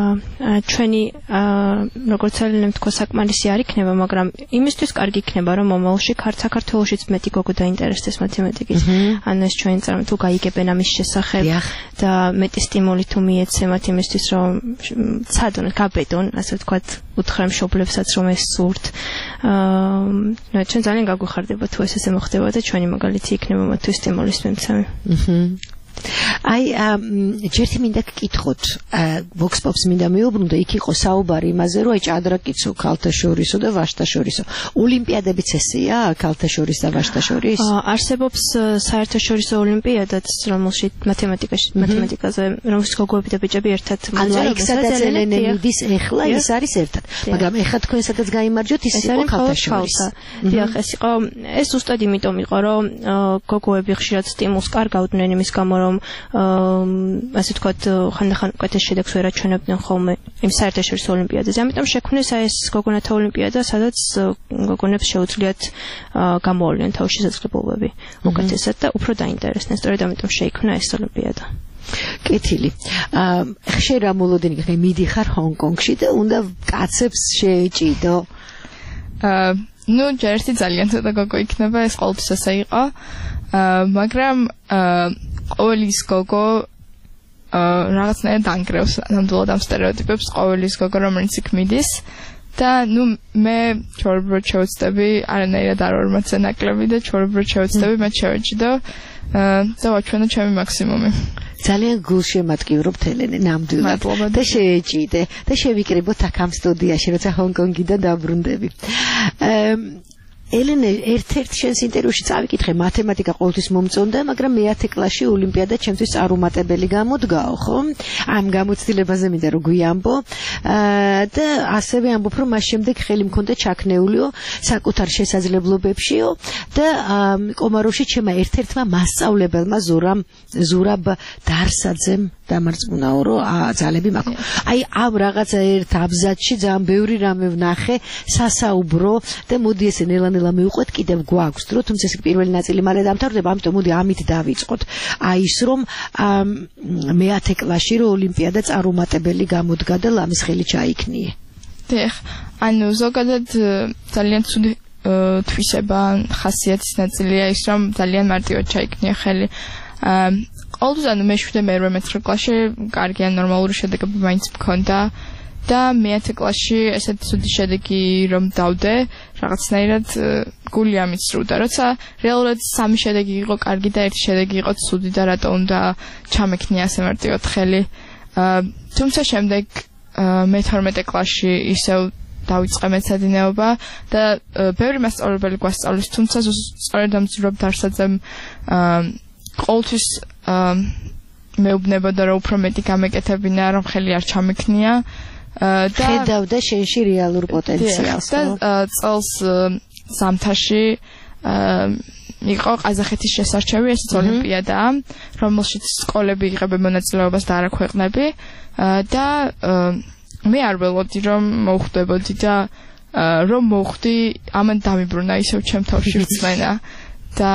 ჩვენი როგორც ელენემ თქვა საკმარისი არ იქნება მაგრამ იმისთვის კარგი იქნება რომ მომავალში საქართველოშიც მეტი გოგო დაინტერესდეს მათემატიკით ან ეს ჩვენი წარმო თუ გაიგებენ ამის შესახებ და მეტი სტიმული თუ მიეცემათ იმისთვის რომ ცადონ გაბედონ ასე ვთქვათ უთხრა მშობლებსაც რომ ეს სურთ. ჩვენ ძალიან გაგვიხარდება თუ ეს ესე მოხდება და ჩვენი მაგალითი იქნება მათთვის სტიმულის მიმცემი. აი ჯერთი მინდა გკითხოთ Vox Pops მინდა მეუბნო იქ იყო საუბარი იმაზე რომ აი ჭადრაკიცო ქალთა შორისო და ვაჟთა შორისო ოლიმპიადებიც ესეა ქალთა შორის და ვაჟთა შორის არსებობს საერთაშორისო ოლიმპიადაც რომელშიც მათემატიკაზე რომელშიც გოგოები და ბიჭები ერთად მოძრაობენ სადაც ელენე მიდის ეხლა ის არის ერთად მაგრამ ეხლა თქვენ სადაც გაიმარჯვოთ ის იყო ქალთა შორის დიახ ეს ზუსტად იმიტომ იყო რომ გოგოები ხშირად სტიმულს კარგავდნენ იმის გამო რომ ასე ვთქვათ ხანდახან უკეთეს შედეგს ვერ აჩვენებდნენ ხოლმე იმ საერთაშორისო ოლიმპიადაზე. ამიტომ შექმნეს ეს გოგონათა ოლიმპიადა, სადაც გოგონებს შეუძლიათ გამოავლინონ თავისი შესაძლებლობები უკეთესად და უფრო დაინტერესდნენ. სწორედ ამიტომ შეიქმნა ეს ოლიმპიადა. კეთილი. ხშირ ამოლოდინი ხე მიდიხარ ჰონკონგში და უნდა კაცებს შეეჭიდო. ნუ ჯერში ძალიან ცოტა გოგო იქნება, ეს ყოველთვის ასე იყო. მაგრამ ყოველის გოგო რაღაცნაირად დანგრევს ნამდვილად ამ სტერეოტიპებს ყოველის გოგო რომელიც იქ მიდის და ნუ მე ჩვეულებრივად შევეცდები არანაირად არ ვარ მათზე ნაკლები და ჩვეულებრივად შევეცდები მათ შევეჭიდო და ვაჩვენო ჩემი მაქსიმუმი ძალიან გულშემატკივრობთ ელენე ნამდვილად და შეეჭიდე და შევიკრიბოთ აქ ამ სტუდიაში როცა ჰონკონგიდან დაბრუნდები ელენე ერთ-ერთ შენს ინტერვიუში წავიკითხე მათემატიკა ყოველთვის მომწონდა, მაგრამ მე-10 კლასში ოლიმპიადა ჩემთვის წარუმატებელი გამოდგაო, ხო? ამ გამოცდილებაზე მინდა რომ გვიამბო და ასევე ამბობ რომ მას შემდეგ ხელი მქონდა ჩაქნეულიო საკუთარ შესაძლებლობებშიო და კომაროვში ჩემმა ერთ-ერთმა მასწავლებელმა ზურაბ დარსაძემ დამარწმუნაო რომ ძალები მაქვს. აი ამ რაღაცა ერთ აბზაცში ძალიან ბევრი რამე ვნახე სასაუბრო და მოდი ესე ნელა მივყვეთ კიდევ გვაქვს დრო თუმცა ეს პირველი ნაწილი მალე დამთავრდება ამიტომ მოდი ამით დავიწყოთ აი ის რომ მე-10 კლასში რომ ოლიმპიადა წარუმატებელი გამოდგა და ლამის ხელი ჩაიქნიე დიახ ანუ ზოგადად ძალიან ცუდი თვისება ხასიათის ნაწილია ის რომ ძალიან მარტივად ჩაიქნია ხელი ყოველთვის ანუ მე-7-9 კლასში კარგი ან ნორმალური შედეგები მაინც მქონდა და მე-10 კლასში ესეთი ცუდი შედეგი რომ დავდე რაღაცნაირად გული ამიცრუდა როცა რეალურად 3 შედეგი იყო კარგი და 1 შედეგი იყო ცუდი და რატო უნდა ჩამექნია ასე მარტივად ხელი თუმცა შემდეგ მე-12 კლასში ისევ დავიწყე მეცადინეობა და ბევრი მასწავლებელი გვასწავლის თუმცა სწორედ ამ ზურაბ დარსაძემ ყოველთვის მეუბნებოდა რომ უფრო მეტი გამეკეთებინა რომ ხელი არ ჩამექნია და ხედავდა შენში რეალურ პოტენციალს და წელს ზამთარში იყო ყაზახეთის შესარჩევი ეს ოლიმპიადა რომელშიც სკოლები იღებენ მონაწილეობას და არა ქვეყნები და მე არ ველოდი რომ მოვხვდებოდი და რომ მოვხვდი ამან დამიბრუნა ისევ ჩემ თავში რწმენა და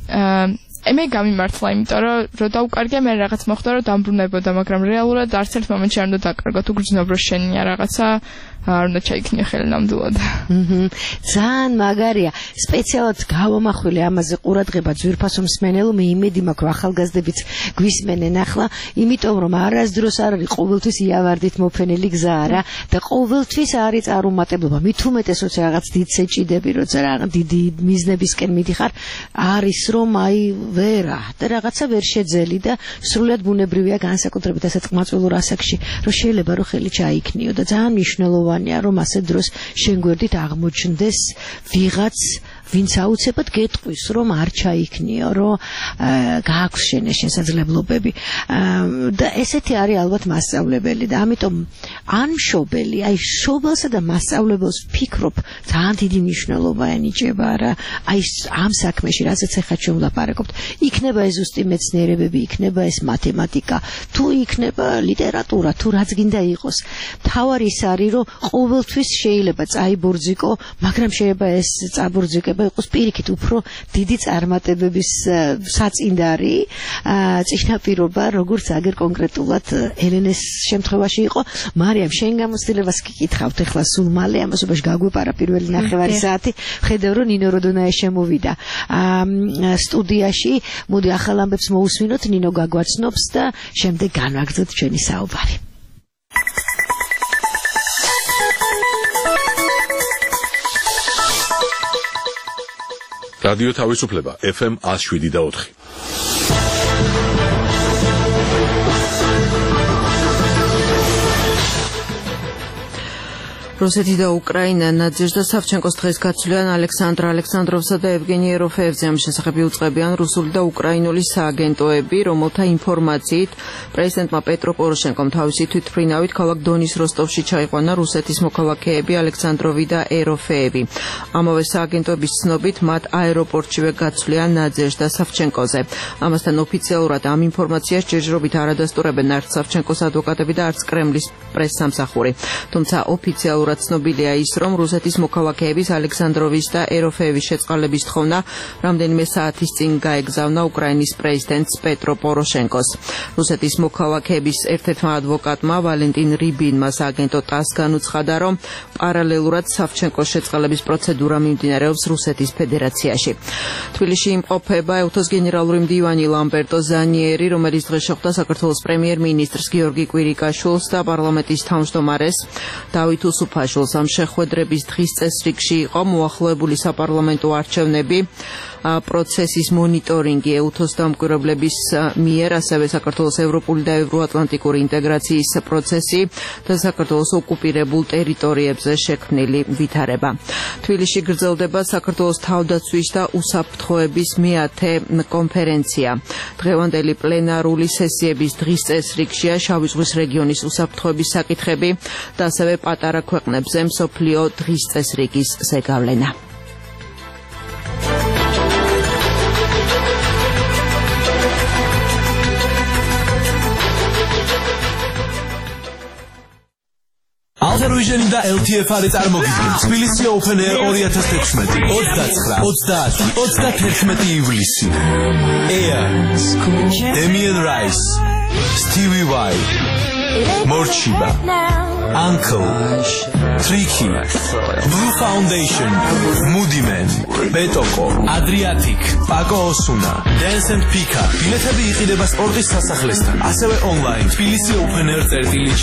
მე გამიმართლა იმიტომ რომ დავუკარგე მე რაღაც მოხდა რომ დამბრუნებოდა მაგრამ რეალურად არც ერთ მომენტში არ უნდა დაკარგო თუ გრძნობ რომ შენია რაღაცა არ უნდა ჩაიქნია ხელი ნამდვილად ძალიან მაგარია სპეციალად გავამახვილე ამაზე ყურადღება ძვირფასო მსმენელო მე იმედი მაქვს რომ ახალგაზრდებიც გვისმენენ ახლა იმიტომ რომ არასდროს არ არის ყოველთვის იავარდით მოფენილი გზა არა და ყოველთვის არის წარუმატებლობა მით უმეტეს როცა რაღაც დიდ სეჭიდები როცა რაღაც დიდი მიზნებისკენ მიდიხარ არის რომ აი ვერა და რაღაცა ვერ შეძელი და სრულად ბუნებრივია განსაკუთრებით ასეთ ყმაწვილურ ასაკში რომ შეიძლება რომ ხელი ჩაიქნიო და ძალიან მნიშვნელოვანია რომ ასე დროს შენ გვერდით აღმოჩნდეს ვიღაც ვინც აუცილებლად გეტყვის რომ არ ჩაიქნიო რომ გააქვს შენ შესაძლებლობები და ესეთი არის ალბათ მასწავლებელი და ამიტომ ან მშობელი აი მშობელსა და მასწავლებელს ვფიქრობ ძალიან დიდი მნიშვნელობა ენიჭება რა აი ამ საქმეში რასაც ახლა ჩვენ ვლაპარაკობთ იქნება ეს ზუსტი მეცნიერებები იქნება ეს მათემატიკა თუ იქნება ლიტერატურა თუ რაც გინდა იყოს თავარი ის არის რომ ყოველთვის შეიძლება წაიბორძიკო მაგრამ შეიძლება ეს წაბორძიკება იყოს პირიქით უფრო დიდი წარმატებების საწინდარი წინაპირობა როგორც აგერ კონკრეტულად ელენეს შემთხვევაში იყო მარიამ შენ გამოცდილებას გიკითხავთ ახლა სულ მალე ამასობაში გაგვეპარა პირველი ნახევარი საათი ხედავ რომ ნინო როდონაე შემოვიდა სტუდიაში მოდი ახალ ამბებს მოусმინოთ ნინო გაგვაცნობს და შემდეგ განვაგრძოთ ჩვენი საუბარი რადიო თავისუფლება FM 107.4. რუსეთი და უკრაინა ნადეჟდა სავჩენკოს დღეს გაცვლიან ალექსანდრ ალექსანდროვსა და ევგენი ეროფეევზე. ამ შესახებ იუწყებიან რუსული და უკრაინული სააგენტოები, რომელთა ინფორმაციით პრეზიდენტმა პეტრო პოროშენკომ თავისი თვითმფრინავით ქალაქ დონის როსტოვში ჩაიყვანა რუსეთის მოქალაქეები ალექსანდროვი და ეროფეევი. ამავე სააგენტოების ცნობით მათ აეროპორტშივე გაცვლიან ნადეჟდა სავჩენკოზე. ამასთან ოფიციალურად ამ ინფორმაციას ჯერჯერობით არ ადასტურებენ არც სავჩენკოს ადვოკატები და არც კრემლის პრესსამსახური. თუმცა ოფიციალურად ცნობილია ის, რომ რუსეთის მოქალაქეების ალექსანდროვის და ეროფეევის შეწყალების თხოვნა რამდენიმე საათის წინ გაეგზავნა უკრაინის პრეზიდენტს პეტრო პოროშენკოს. რუსეთის მოქალაქეების ერთ-ერთმა ადვოკატმა ვალენტინ რიბინმა სააგენტო ტას განუცხადა, რომ პარალელურად სავჩენკოს შეწყალების პროცედურა მიმდინარეობს რუსეთის ფედერაციაში. თბილისში იმყოფება ეუთოს გენერალური მდივანი ლამბერტო ზანიერი, რომელიც დღეს შეხვდა საქართველოს პრემიერ-მინისტრს გიორგი კვირიკაშვილს და პარლამენტის თავმჯდომარეს დავით უსუფაშვილს. ამ შეხვედრების დღის წესრიგში იყო მოახლოებული საპარლამენტო არჩევნები, პროცესის მონიტორინგი ეუთოს დამკვირვებლების მიერ, ასევე საქართველოს ევროპული და ევროატლანტიკური ინტეგრაციის პროცესი და საქართველოს ოკუპირებულ ტერიტორიებზე შექმნილი ვითარება. თბილისში გრძელდება საქართველოს თავდაცვის და უსაფრთხოების მეათე კონფერენცია. დღევანდელი პლენარული სესიების დღის წესრიგშია შავი ზღვის რეგიონის უსაფრთხოების საკითხები და ასევე პატარა ქვეყნებზე მსოფლიო დღის წესრიგის ზეგავლენა. Alter და LTF-არი წარმოგიდგენთ თბილისი Open Air 2016 29-30-31 ივლისი. Air, Damien Rice, Stevie Y, Morchiba, Uncle, Tricky, Blue Foundation, Moody Man, Betoko, Adriatic, Paco Osuna, Dance and Pika. ბილეთები იყიდება სპორტის სასახლესთან, ასევე online თბილისი Open Air.g.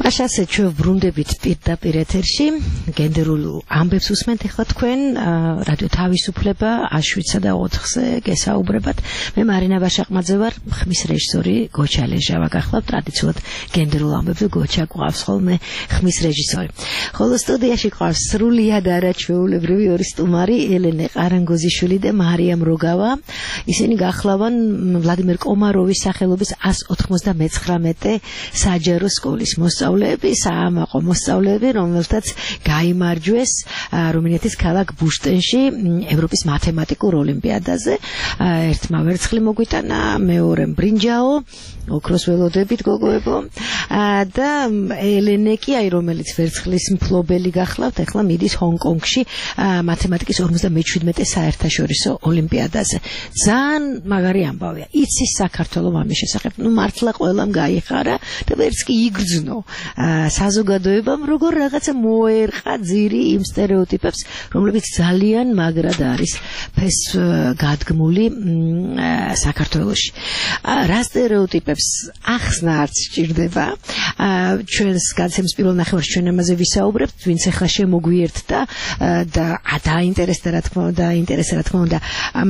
ასე ჩვენ ბრუნდებით პირდაპირ ეთერში გენდერულ ამბებს უსმენთ ახლა თქვენ რადიო თავისუფლება აშვიცა და 4-ზე გესაუბრებათ მე მარინა ვაშაყმაძე ვარ ხმის რეჟისორი გოჩა ლეჟავა გახლავთ ტრადიციულად გენდერულ ამბებზე გოჩა გვყავს ხოლმე ხმის რეჟისორი ხოლო სტუდიაში ყავს სრულიად არაჩვეულებრივი ორი სტუმარი ელენე ყარანგოზიშვილი და მარიამ როგავა ისინი გახლავან ვლადიმერ კომაროვის სახელობის 199 საჯარო სკოლის მოსწავლეები, საამაყო მოსწავლეები, რომელთაც გაიმარჯვეს რუმინეთის ქალაქ ბუშტენში ევროპის მათემატიკურ ოლიმპიადაზე. ერთმა ვერცხლი მოგვიტანა, მეორემ ბრინჯაო, ოქროს ველოდებით გოგოებო და ელენე კი აი რომელიც ვერცხლის მფლობელი გახლავთ, ახლა მიდის ჰონკონგში მათემატიკის 57 საერთაშორისო ოლიმპიადაზე. ძალიან მაგარი ამბავია. იცის საქართველოს ამის შესახებ. ნუ მართლა ყველამ გაიხარა და ვერც კი იგრძნო საზოგადოებამ როგორ რაღაცა მოერყა ძირი იმ სტერეოტიპებს, რომლებიც ძალიან მაგრად არის ფეს გადგმული საქართველოში. რა სტერეოტიპებს ახსნა არც სჭირდება. ჩვენს გადაცემის პირველ ნახევარში ჩვენ ამაზე ვისაუბრებთ, ვინც ახლა შემოგვიერთდა და დაინტერესდა რა თქმა უნდა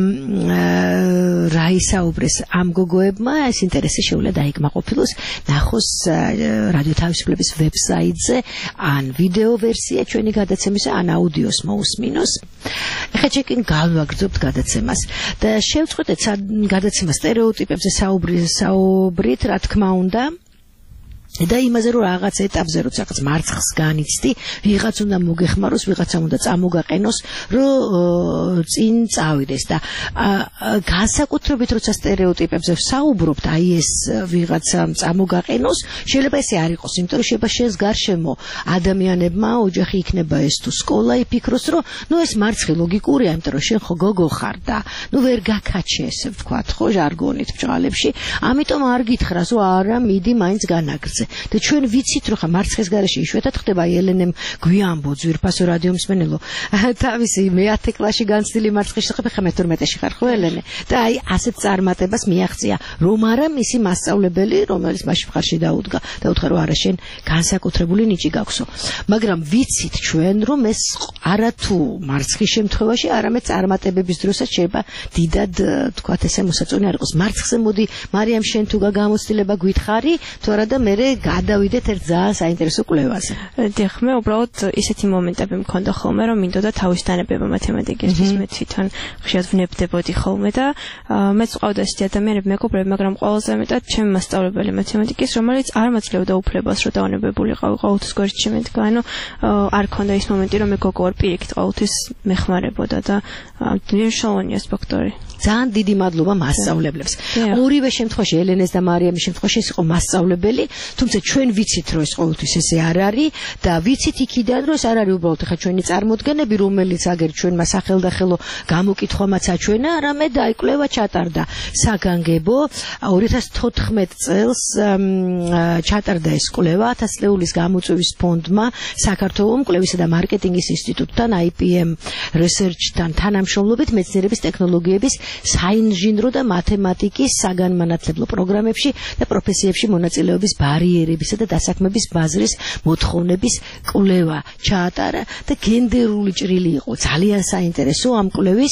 რა ისაუბრეს ამ გოგოებმა, ეს ინტერესი შეუძლია დაიკმაყოფილოს, ნახოს რადიო თავისუფლების ვებსაიტზე, ან ვიდეო ვერსია ჩვენი გადაცემისა, ან აუდიოს მოусმინოს. ეხლა ჩეკინ გავაგრძობთ გადაცემას და შევწყვეტეთ გადაცემა სტერეოტიპებზე საუბრით, რა თქმა უნდა. და იმაზე რომ რაღაც ეტაპზე როცა რაღაც მარცხს განიცდი, ვიღაც უნდა მოგეხმაროს, ვიღაცამ უნდა წამოგაყენოს, რომ წინ წავიდეს და განსაკუთრებით როცა სტერეოტიპებზე ვსაუბრობთ, აი ეს ვიღაცამ წამოგაყენოს, შეიძლება ესე არ იყოს, იმიტომ რომ შეიძლება შენს გარშემო ადამიანებმა ოჯახი იქნება ეს თუ სკოლა იფიქროს, რომ ნუ ეს მარცხი ლოგიკურია, იმიტომ რომ შენ ხო გოგო ხარ და ნუ ვერ გაქაჩე ესე ვთქვათ, ხო ჟარგონით ბჭყალებში, ამიტომ არ გითხრას, რომ არა, მიდი მაინც განაგრძე. და ჩვენ ვიცით რომ ხა მარცხის გარეშე იშვიათად ხდება ელენემ გვიამბო ძვირფასო რადიო მსმენელო თავისი მე-10 კლასში განცდილი მარცხის შესახებ ხა მე-12-ში ხარ ხო ელენე და აი ასეთ წარმატებას მიაღწია რომ არა მისი მასწავლებელი რომელიც მასში მხარში დაუდგა და უთხრა რომ არა შენ განსაკუთრებული ნიჭი გაქვსო მაგრამ ვიცით ჩვენ რომ ეს არათუ მარცხის შემთხვევაში არამედ წარმატებების დროსაც შეიძლება დიდად თქვათ ესე მოსაწონი არ იყოს მარცხზე მოდი მარიამ შენ თუ გამოცდილება გითხარი თუ არა და მე გადავიდეთ ერთ ძალიან საინტერესო კვლევაზე. დიახ, მე უბრალოდ ისეთი მომენტები მქონდა ხოლმე, რომ მინდოდა თავის დანებება მათემატიკისთვის, მე თვითონ ხშირად ვნებდებოდი ხოლმე და მეც ყავდა ესეთი ადამიანები, მეგობრები, მაგრამ ყველაზე მეტად ჩემი მასწავლებელი მათემატიკის, რომელიც არ მაძლევდა უფლებას, რომ დაუნებებულიყავი ყოველთვის გვერდში შემედგა, ანუ არ ქონდა ის მომენტი, რომ მე გოგო არ პირიქით ყოველთვის მეხმარებოდა და მნიშვნელოვანია ეს ფაქტორი. ძალიან დიდი მადლობა მასწავლებლებს. ორივე შემთხვევაში ელენეს და მარიამის შემთხვევაში ეს იყო მასწავლებელი, თუმცა ჩვენ ვიცით რომ ეს ყოველთვის ესე არ არის და ვიცით იქიდან რომ ეს არ არის უბრალოდ ხა ჩვენი წარმოდგენები, რომელიც აგერ ჩვენმა სახელდახელო გამოკითხვამაც აჩვენა, არამედ აი კვლევა ჩატარდა საგანგებო 2014 წელს ჩატარდა ეს კვლევა 1000 ლეულის გამოწვევის ფონდმა საქართველოს კვლევისა და მარკეტინგის ინსტიტუტთან IPM Research-თან თანამშრომლობით მეცნიერების ტექნოლოგიების საინჟინრო და მათემატიკის საგანმანათლებლო პროგრამებში და პროფესიებში მონაწილეობის ბარიერებისა და დასაქმების ბაზრის მოთხოვნების კვლევა ჩაატარა და გენდერული ჭრილი იყო ძალიან საინტერესო ამ კვლევის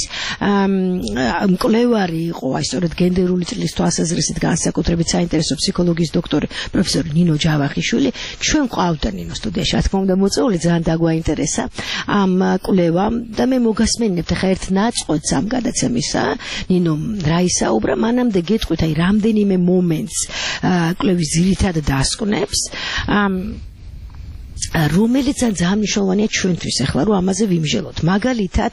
მკვლევარი იყო აი სწორედ გენდერული ჭრილის თვალსაზრისით განსაკუთრებით საინტერესო ფსიქოლოგიის დოქტორი პროფესორი ნინო ჯავახიშვილი ჩვენ ყავდა ნინო სტუდიაში რა თქმა უნდა მოწვეული ძალიან დაგვაინტერესა ამ კვლევამ და მე მოგასმენებთ ახლა ერთ ნაწყვეტს ამ გადაცემისა ნინო რა ისაუბრა მანამდე გეტყვით აი რამდენიმე მომენტს კვლევის ძირითად დასკვნებს რომელიც ძალიან მნიშვნელოვანია ჩვენთვის ახლა რომ ამაზე ვიმჟელოთ მაგალითად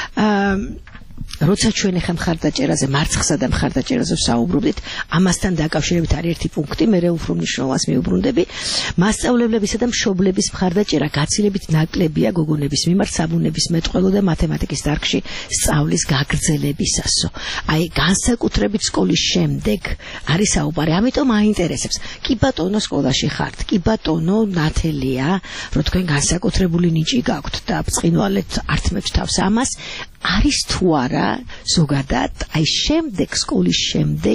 როცა ჩვენ ახლა მხარდაჭერაზე მარცხსა და მხარდაჭერაზე ვსაუბრობთ ამასთან დაკავშირებით არის ერთი პუნქტი მე უფრო მნიშვნელოვანს მიუბრუნდები მასწავლებლებისა და მშობლების მხარდაჭერა გაცილებით ნაკლებია გოგონების მიმართ საბუნების მეტყველო და მათემატიკის დარგში სწავლის გაგრძელებისასო აი განსაკუთრებით სკოლის შემდეგ არის საუბარი ამიტომ აინტერესებს კი ბატონო სკოლაში ხართ კი ბატონო ნათელია რომ თქვენ განსაკუთრებული ნიჭი გაქვთ და ბრწყინვალეთ ართმევთ თავს ამას არის თუ არა ზოგადად აი შემდეგ სკოლის შემდეგ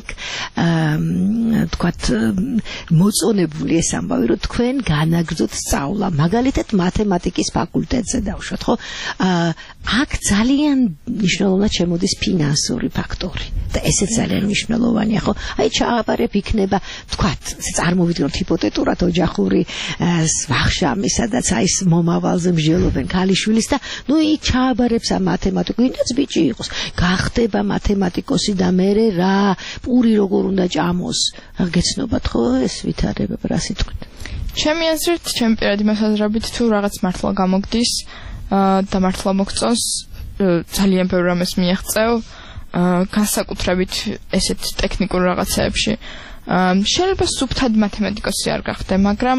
თქვათ მოწონებული ეს ამბავი რომ თქვენ განაგრძოთ სწავლა მაგალითად მათემატიკის ფაკულტეტზე დავუშვათ ხო აქ ძალიან მნიშვნელოვნად შემოდის ფინანსური ფაქტორი და ესეც ძალიან მნიშვნელოვანია ხო აი ჩააბარებ იქნება თქვათ წარმოვიდგინოთ ჰიპოთეტურად ოჯახური ვახშამი სადაც აი ეს მომავალზე მსჯელობენ ქალიშვილის და ნუ იქ ჩააბარებს ამ მათემატიკოს ვინაც ბიჭი იყოს გახდება მათემატიკოსი და მერე რა პური როგორ უნდა ჭამოს გეცნობათ ხო ეს ვითარება რა სიტყვით ჩემი აზრით ჩემი პირადი მოსაზრებით თუ რაღაც მართლა გამოგდის და მართლა მოგწონს ძალიან ბევრ რამეს მიაღწევ განსაკუთრებით ესეთ ტექნიკურ რაღაცეებში შეიძლება სუფთად მათემატიკოსი არ გახდე მაგრამ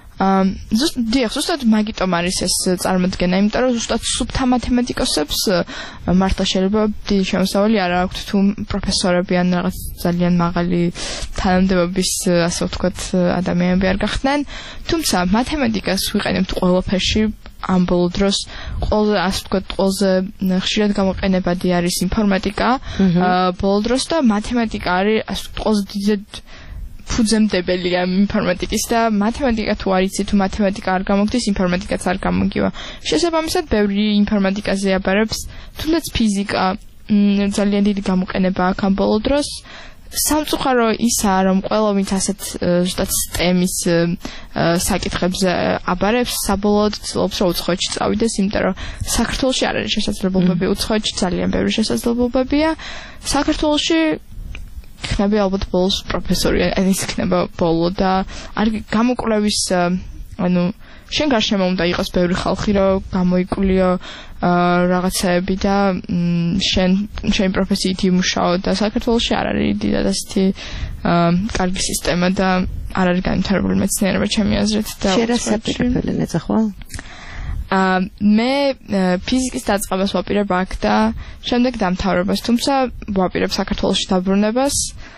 ზუსტად მაგიტომ არის ეს წარმოდგენა იმიტომ რომ ზუსტად სუფთა მათემატიკოსებს მართლა შეიძლება დიდი შემოსავალი არ აქვთ თუ პროფესორები ან რაღაც ძალიან მაღალი თანამდებობის ასე ვთქვათ ადამიანები არ გახდნენ თუმცა მათემატიკას ვიყენებთ ყველაფერში ამ ბოლო დროს ყველაზე ასე ვთქვათ ყველაზე ხშირად გამოყენებადი არის ინფორმატიკა ბოლო დროს და მათემატიკა არის ასე ვთქვათ ყველაზე დიდ ფუძემდებელია ინფორმატიკის და მათემატიკა თუ არ იცი თუ მათემატიკა არ გამოგდის ინფორმატიკაც არ გამოგივა შესაბამისად ბევრი ინფორმატიკაზე აბარებს თუნდაც ფიზიკა ძალიან დიდი გამოყენება აქვს ამ ბოლო დროს სამწუხარო ისაა რომ ყველა ვინც ასეთ ზუსტად STEM-ის საკითხებზე აბარებს საბოლოოდ ცდილობს რომ უცხოეთში წავიდეს იმიტომ რომ საქართველოში არ არის შესაძლებლობები უცხოეთში ძალიან ბევრი შესაძლებლობებია საქართველოში ხნები ალბათ ბოლოს პროფესორი ის ხნება ბოლო და არ გამოკვლევის ანუ შენ გარშემო უნდა იყოს ბევრი ხალხი რომ გამოიკვლიო რაღაცები და შენ პროფესიით იმუშაო და საქართველოში არ არის დიდად ასეთი კარგი სისტემა და არ არის განვითარებული მეცნიერება ჩემი აზრით და შენ რა საპირისპიროებელია ნეცახვალ მე ფიზიკის დაწყებას ვაპირებ აქ და შემდეგ დამთავრებას თუმცა ვაპირებ საქართველოში დაბრუნებას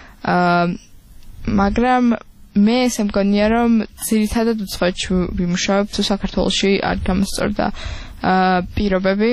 მაგრამ მე ესე მგონია რომ ძირითადად უცხოეთში ვიმუშავებ თუ საქართველოში არ გამოსწორდა პირობები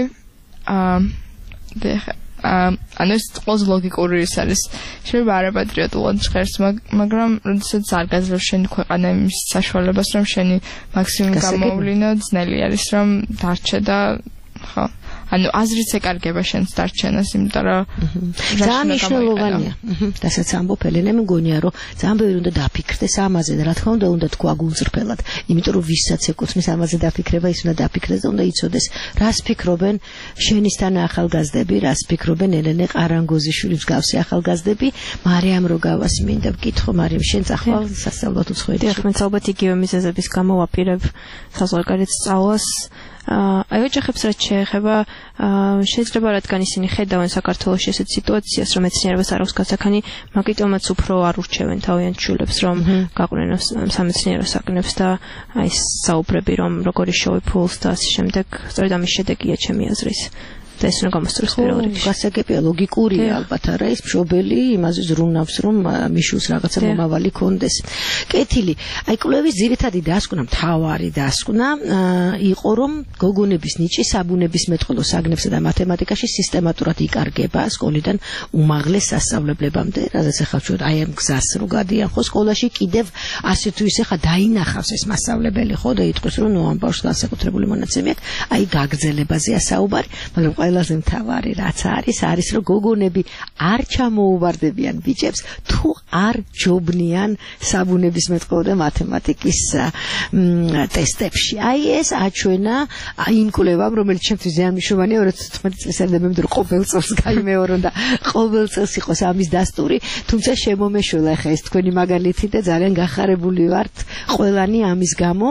ანუ ეს ყველაზე ლოგიკური ის არის შეიძლება არ აპატრიოტულად ჟღერს მაგრამ როდესაც არ გაძლევ შენი ქვეყანა იმის საშუალებას რომ შენი მაქსიმუმ გამოვლინო ძნელი არის რომ დარჩე და ხო ანუ აზრიც ეკარგება შენს დარჩენას იმიტომ რომ ძალიან მნიშვნელოვანია რასაც ამბობ ელენე მე მგონია რომ ძალიან ბევრი უნდა დაფიქრდეს ამაზე და რა თქმა უნდა თქვა გულწრფელად იმიტომ რომ ვისაც ეკუთვნის ამაზე დაფიქრება ის უნდა დაფიქრდეს და უნდა იცოდეს რას ფიქრობენ შენისთან ახალგაზრდები რას ფიქრობენ ელენე ყარანგოზიშვილის მსგავსი ახალგაზრდები მარიამ როგავას მინდა ვკითხო მარიამ შენ წახვალ სასწავლოდ უცხოეთში ხო მე ალბათ იგივე მიზეზების გამო ვაპირებ საზღვარგარეთ სწავლას აი ოჯახებს რაც შეეხება შეიძლება რადგან ისინი ხედავენ საქართველოში ესეთ სიტუაციას რომ მეცნიერებას არ აქვს გასახანი მაგიტომაც უფრო არ ურჩევენ თავიანთ შვილებს რომ გაყვნენ სამეცნიერო საქმეებს და აი საუბრები რომ როგორი შოუი ფულს და ასე შემდეგ სწორედ ამის შედეგია ჩემი აზრის და ეს უნდა გამოსწორდეს პირველ რიგში. გასაგებია ლოგიკურია ალბათ არა ის მშობელი იმაზე ზრუნავს რომ მიშულს რაღაცა მომავალი კონდეს. კეთილი. აი კვლევის ძირითადი დასკვნა, მთავარი დასკვნა იყო რომ გოგონების ნიჭი საბუნებისმეტყველო საგნებსა და მათემატიკაში სისტემატურად იკარგება სკოლიდან უმაღლეს სასწავლებლებამდე, რადგან ახლა ჩვენ აი ამ გზას რო გადიან ხო სკოლაში კიდევ ასე თუ ისე ხა დაინახავს ეს მასწავლებელი ხო და იტყვის რომ ნუ ამ ბავშვს განსაკუთრებული მონაცემი აქვს, აი გაგრძელებაზეა საუბარი, მაგრამ ყველაზე მთავარი რაც არის რომ გოგონები არ ჩამოუვარდებიან ბიჭებს თუ არ ჯობნიან საბუნებისმეტყველო და მათემატიკის ტესტებში. აი ეს აჩვენა იმ კვლევამ რომელიც ჩემთვის ძალიან მნიშვნელოვანია 2015 წლის სექტემბერში რომ ყოველ წელს გაიმეორო და ყოველ წელს იყოს ამის დასტური, თუმცა შემომეშველა ხა ეს თქვენი მაგალითი და ძალიან გახარებული ვართ ყველანი ამის გამო.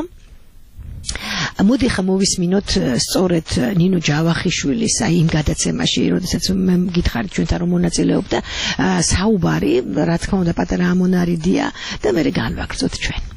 მოდი ხა მოვისმინოთ სწორედ ნინო ჯავახიშვილის აი იმ გადაცემაში, როდესაც მე გითხარით ჩვენთან რომ მონაწილეობდა საუბარი, რა თქმა უნდა პატარა ამონარიდია და მე განვაგრძოთ ჩვენ.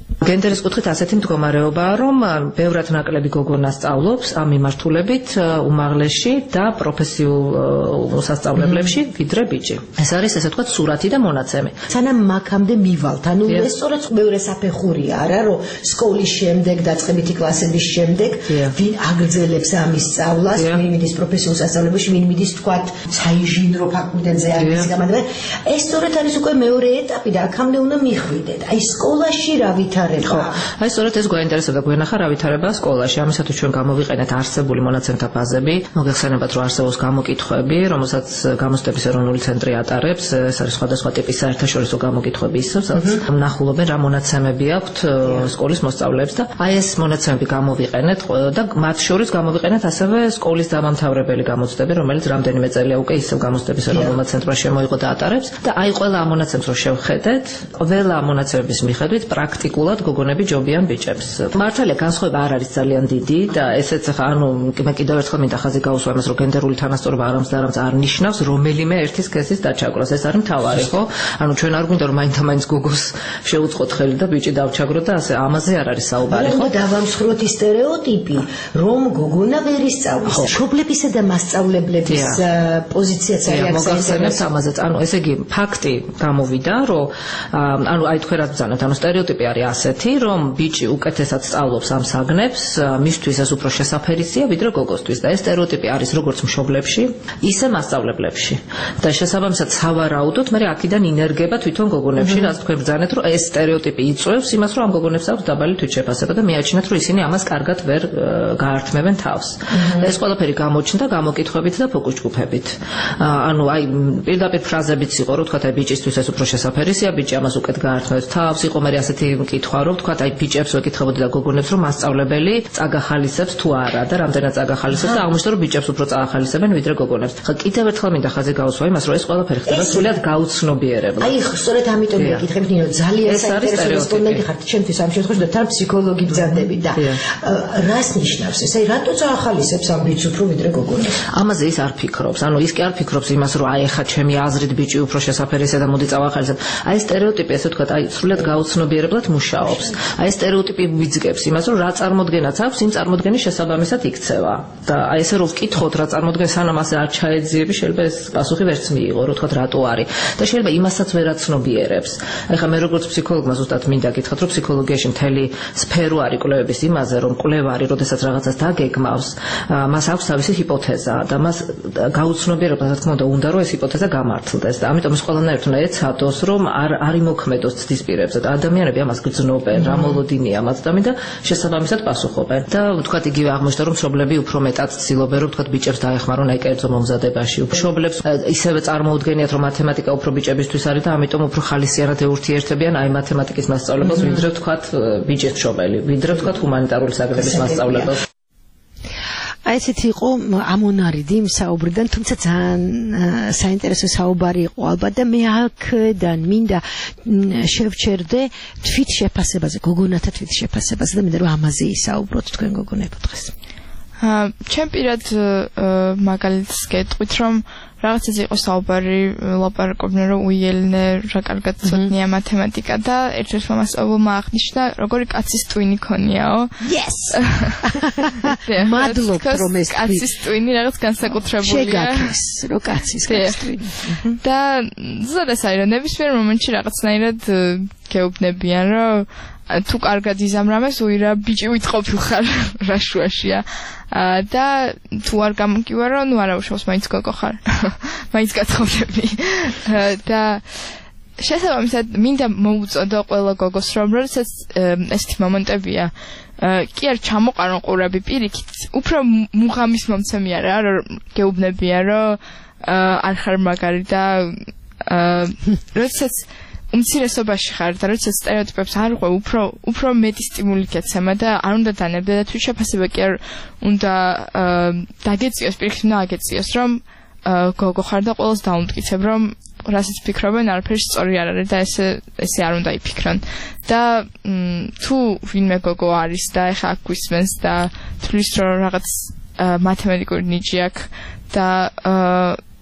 გენდერის კუთხით ასეთი მდგომარეობაა, რომ ბევრად ნაკლები გოგონა სწავლობს ამ მიმართულებით უმაღლესში და პროფესიულ სასწავლებლებში, ვიდრე ბიჭი. ეს არის ესე ვთქვათ სურათი და მონაცემი. სანამ მაგამდე მივალთ, ანუ ეს სწორედ მეორე საფეხურია, არა, რომ სკოლის შემდეგ, დაწყებითი კლასების შემდეგ ვინ აგრძელებს ამის სწავლას, ვინ მიდის პროფესიულ სასწავლებელში, ვინ მიდის ვთქვათ საინჟინრო ფაკულტეტზე არის გამარჯვება. ეს სწორედ არის უკვე მეორე ეტაპი და აქამდე უნდა მიხვიდეთ. აი სკოლაში რა ვითარდება? აი სწორედ ეს გვაინტერესებდა გვენახა რა ვითარება სკოლაში. ამისათვის ჩვენ გამოვიყენეთ არსებული მონაცემთა ბაზები. მოგეხსენებათ, რომ არსებობს გამოკითხვები, რომელსაც გამოცდების ეროვნული ცენტრი ატარებს. ეს არის სხვადასხვა ტიპის საერთაშორისო გამოკითხვები, სადაც ნახულობენ რა მონაცემები აქვთ სკოლის მოსწავლეებს და აი ეს მონაცემები გამოვიყენეთ და მათ შორის გამოვიყენეთ ასევე სკოლის დამამთავრებელი გამოცდები, რომელიც რამდენიმე წელია უკვე ისევ გამოცდების ეროვნულმა ცენტრმა შემოიღო და ატარებს და აი ყველა ამ მონაცემს რო შევხედეთ, ყველა ამ მონაცემების მიხედვით პრაქტიკულად გოგონები ჯობიან ბიჭებს. მართალია განსხვავება არ არის ძალიან დიდი და ესეც ახლა ანუ მე კიდევ ერთხელ მინდა ხაზი გაუსვა იმას, რომ გენდერული თანასწორობა არამც და არამც არ ნიშნავს რომელიმე ერთის კესის დაჩაგვრას. ეს არის მთავარი, ხო? ანუ ჩვენ არ გვინდა რომ მაინც გოგოს შეუწყოთ ხელი და ბიჭი დავჩაგროთ და ასე ამაზე არ არის საუბარი, ხო? დავამსხვროთ ის სტერეოტიპი, რომ გოგონა ვერ ისწავლის. მშობლებისა და მასწავლებლების პოზიციაც არის მოგახსენებთ ამაზეც. ანუ ესე იგი ფაქტი გამოვიდა, რომ ანუ აი თქვენ რა ბრძანეთ, ანუ სტერეოტიპი არის ასეთი, რომ ბიჭი უკეთესად სწავლობს ამ საგნებს, მისთვის ეს უფრო შესაფერისია ვიდრე გოგოსთვის და ეს სტერეოტიპი არის როგორც მშობლებში, ისე მასწავლებლებში. და შესაბამისად სავარაუდოდ მე აქედან ინერგება თვითონ გოგონებში, რაც თქვენ ბრძანეთ, რომ ეს სტერეოტიპი იწვევს იმას, რომ ამ გოგონებს აქვს დაბალი თვითშეფასება და მეაჩნიათ, რომ ისინი ამას კარგად ვერ გაართმევენ თავს. ეს ყველაფერი გამოჩნდა გამოკითხვებით და ფოკუს ჯგუფებით. ანუ აი პირდაპირ ფრაზებიც იყო, რომ თქვა აი ბიჭისთვის ეს უფრო შესაფერისია, ბიჭი ამას უკეთ გაართმევს თავს, იყო მე ასეთი კითხვა, რომ თქვა აი ბიჭებს ვეკითხებოდი და გოგონებს, რომ მასწავლებელი წაგახალისებს თუ არა და რამდენად წაგახალისებს და აღმოჩნდა, რომ ბიჭებს უფრო წაგახალისებენ ვიდრე გოგონებს. ხა კიდევ ერთხელ მინდა ხაზი გაუსვა იმას, რომ ეს ყველაფერი ხდება სრულიად გაუცნობიერებლად. აი სწორედ ამიტომ მეკითხებ, ნინო, ძალიან საინტერესო რესპონდენტი ხართ ჩემთვის ამ შემთხვევაში და თან ფსიქოლოგი ბრძანდები და რას ნიშნავს ეს? აი რატო წაახალისებს ამ ბიჭს უფრო ვიდრე გოგონებს? ამაზე ის არ ფიქრობს. ანუ ის კი არ ფიქრობს იმას, რომ აი ხა ჩემი აზრით ბიჭი უფრო შესაფერისია და მოდი წავახალისებ. აი სტერეოტიპი ესე ვთქვათ, აი სრულიად გაუცნობიერებლად მუშაობს. აი სტერეოტიპი ვიძგებს იმას, რომ რა წარმოდგენაც აქვს, იმ წარმოდგენის შესაბამისად იქცევა. და აი ესე რომ ვკითხოთ რა წარმოდგენს, სანამ ასე არ ჩაეძიები, შეიძლება ეს პასუხი ვერც მიიღო, რომ თქვათ რატო არის. და შეიძლება იმასაც ვერ აცნობიერებს. აი ხა მე როგორც ფსიქოლოგმა ზუსტად მინდა გითხრათ, რომ ფსიქოლოგიაში მთელი სფერო არის კვლევების იმაზე, რომ კვლევარი, როდესაც რაღაცას დაგეგმავს, მას აქვს თავისი ჰიპოთეზა და მას გაუცნობიერებლად, რა თქმა უნდა, რომ ეს ჰიპოთეზა გამართლდეს და ამიტომ ის ყველანაირად უნდა ეცადოს, რომ არ იმოქმედოს ცდის პირებზე და ადამიანები ამას გრძნობენ, რა მოლოდინია მათდამი და შესაბამისად პასუხობენ. და ვთქვათ იგივე აღმოჩნდა, რომ მშობლები უფრო მეტად ცდილობენ, რომ ვთქვათ ბიჭებს დაეხმარონ აი კერძო მომზადებაში. მშობლებს ისევე წარმოუდგენიათ, რომ მათემატიკა უფრო ბიჭებისთვის არის და ამიტომ უფრო ხალისიანად ეურთიერთებიან აი მათემატიკის მასწავლებელს, ვიდრე ვთქვათ ბიჭის მშობელი, ვიდრე ვთქვათ ჰუმანიტარული საგნების მასწავლებელს. აი ესეთი იყო ამონარიდი იმ საუბრიდან, თუმცა ძალიან საინტერესო საუბარი იყო ალბათ და მე აქედან მინდა შევჩერდე თვითშეფასებაზე, გოგონათა თვითშეფასებაზე და მინდა რომ ამაზე ისაუბროთ თქვენ გოგონებო დღეს. ჩემ პირად მაგალითს გეტყვით, რომ რაღაცაზე იყო საუბარი, ლაპარაკობდნენ, რომ უიელნე რა კარგად ცოდნია მათემატიკა და ერთ-ერთმა მასწავლებელმა აღნიშნა, როგორი კაცის ტვინი ქონიაო. Yes. მადლობ რომ ეს კაცის ტვინი რაღაც განსაკუთრებულია. შეგაქეს, რომ კაცის ტვინი. და ზოგადად არის, რომ ნებისმიერ მომენტში რაღაცნაირად გეუბნებიან, რომ თუ კარგად იზამრამეს უირა ბიჭი ვითყოფილ რა შუაშია და თუ არ გამოგივარო ნუ არა უშავს მაინც გოგო ხარ მაინც გათხოვდები და შესაბამისად მინდა მოუწოდო ყველა გოგოს რომ როდესაც ესეთი მომენტებია კი არ ჩამოყარონ ყურები პირიქით უფრო მუღამის მომცემი არა რომ გეუბნებიან რომ არ ხარ მაგარი და როდესაც უმცირესობაში ხარ და როდესაც სტერეოტიპებს არ ყვე უფრო მეტი სტიმული გეცემა და არ უნდა დანებდე და თვითშეფასება კი არ უნდა დაგეწიოს პირიქით უნდა აგეწიოს რომ გოგო ხარ და ყველას დაუმტკიცებ რომ რასაც ფიქრობენ არაფერი სწორი არ არის და ესე არ უნდა იფიქრონ და თუ ვინმე გოგო არის და ეხა აქ გვისმენს და თulis რომ რაღაც მათემატიკური ნიჭი აქვს და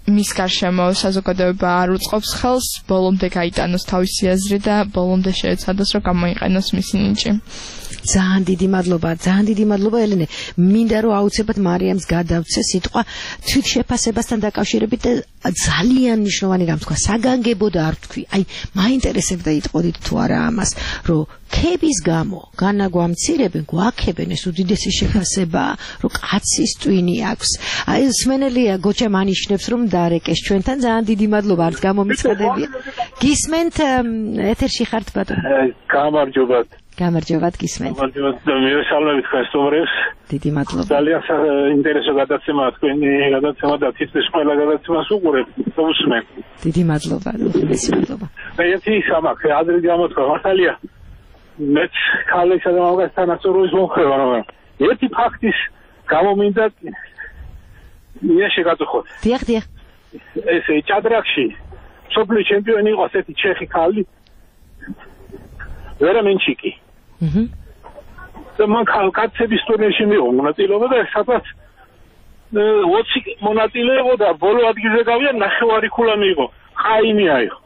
მის გარშემო საზოგადოება არ უწყობს ხელს, ბოლომდე გაიტანოს თავისი აზრი და ბოლომდე შეეცადოს, რომ გამოიყენოს მისი ნიჭი. ძალიან დიდი მადლობა ელენე. მინდა რომ აუცილებლად მარიამს გადავცე სიტყვა თვითშეფასებასთან დაკავშირებით და ძალიან მნიშვნელოვანი რამ თქვა, საგანგებო და არ თქვი. აი, მაინტერესებდა იტყოდით თუ არა ამას, რომ ქების გამო განაგვამცირებენ, გვაქებენ ეს უდიდესი შეფასება, რომ კაცის ტვინი აქვს. აი, სმენელია გოჩა მანიშნებს რომ დარეკეს ჩვენთან. ძალიან დიდი მადლობა, არც გამომიცხადებია. გისმენთ ეთერში ხართ ბატონო. გამარჯობათ. გამარჯობათ გისმენთ. გამარჯობათ. მივესალმებით თქვენ სტუმრებს. დიდი მადლობა. ძალიან საინტერესო გადაცემა თქვენი გადაცემა და თითქმის ყველა გადაცემას უყურებ, უსმენ. დიდი მადლობა. მადლობა. ერთი სამაქე აზრი გამოთქვა მართალია. მეც ქალისა და მაგასთან ასწოროს მომხრევა რომ ერთი ფაქტის გამომინდა მე შეგაწუხოთ. დიახ. ესე ჭადრაკში სოფლის ჩემპიონი იყო ასეთი ჩეხი ქალი ვერამენჩიკი. და მან კაცების ტურნირში მიიღო მონაწილეობა და სადაც 20 მონაწილე იყო და ბოლო ადგილზე გავიდა ნახევარი ქულა მიიღო. ყაიმი აიღო.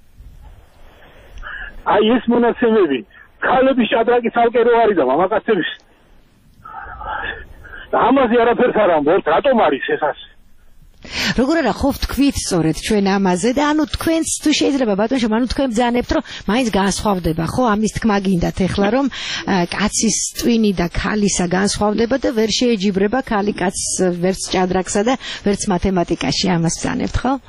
აი ეს მონაცემები ქალების ჭადრაკის ალკერო არის და მამაკაცების ამაზე არაფერს არ ამბობთ, რატომ არის ეს ასე? როგორ არა ხო ვთქვით სწორედ ჩვენ ამაზე და ანუ თქვენც თუ შეიძლება ბატონო, ანუ თქვენ ბძანებთ რომ მაინც განსხვავდება, ხო? ამის თქმა გინდათ ეხლა რომ კაცის ტვინი და ქალისა განსხვავდება და ვერ შეეჯიბრება ქალი კაცს ვერც ჭადრაკსა და ვერც მათემატიკაში, ამას ბძანებთ, ხო?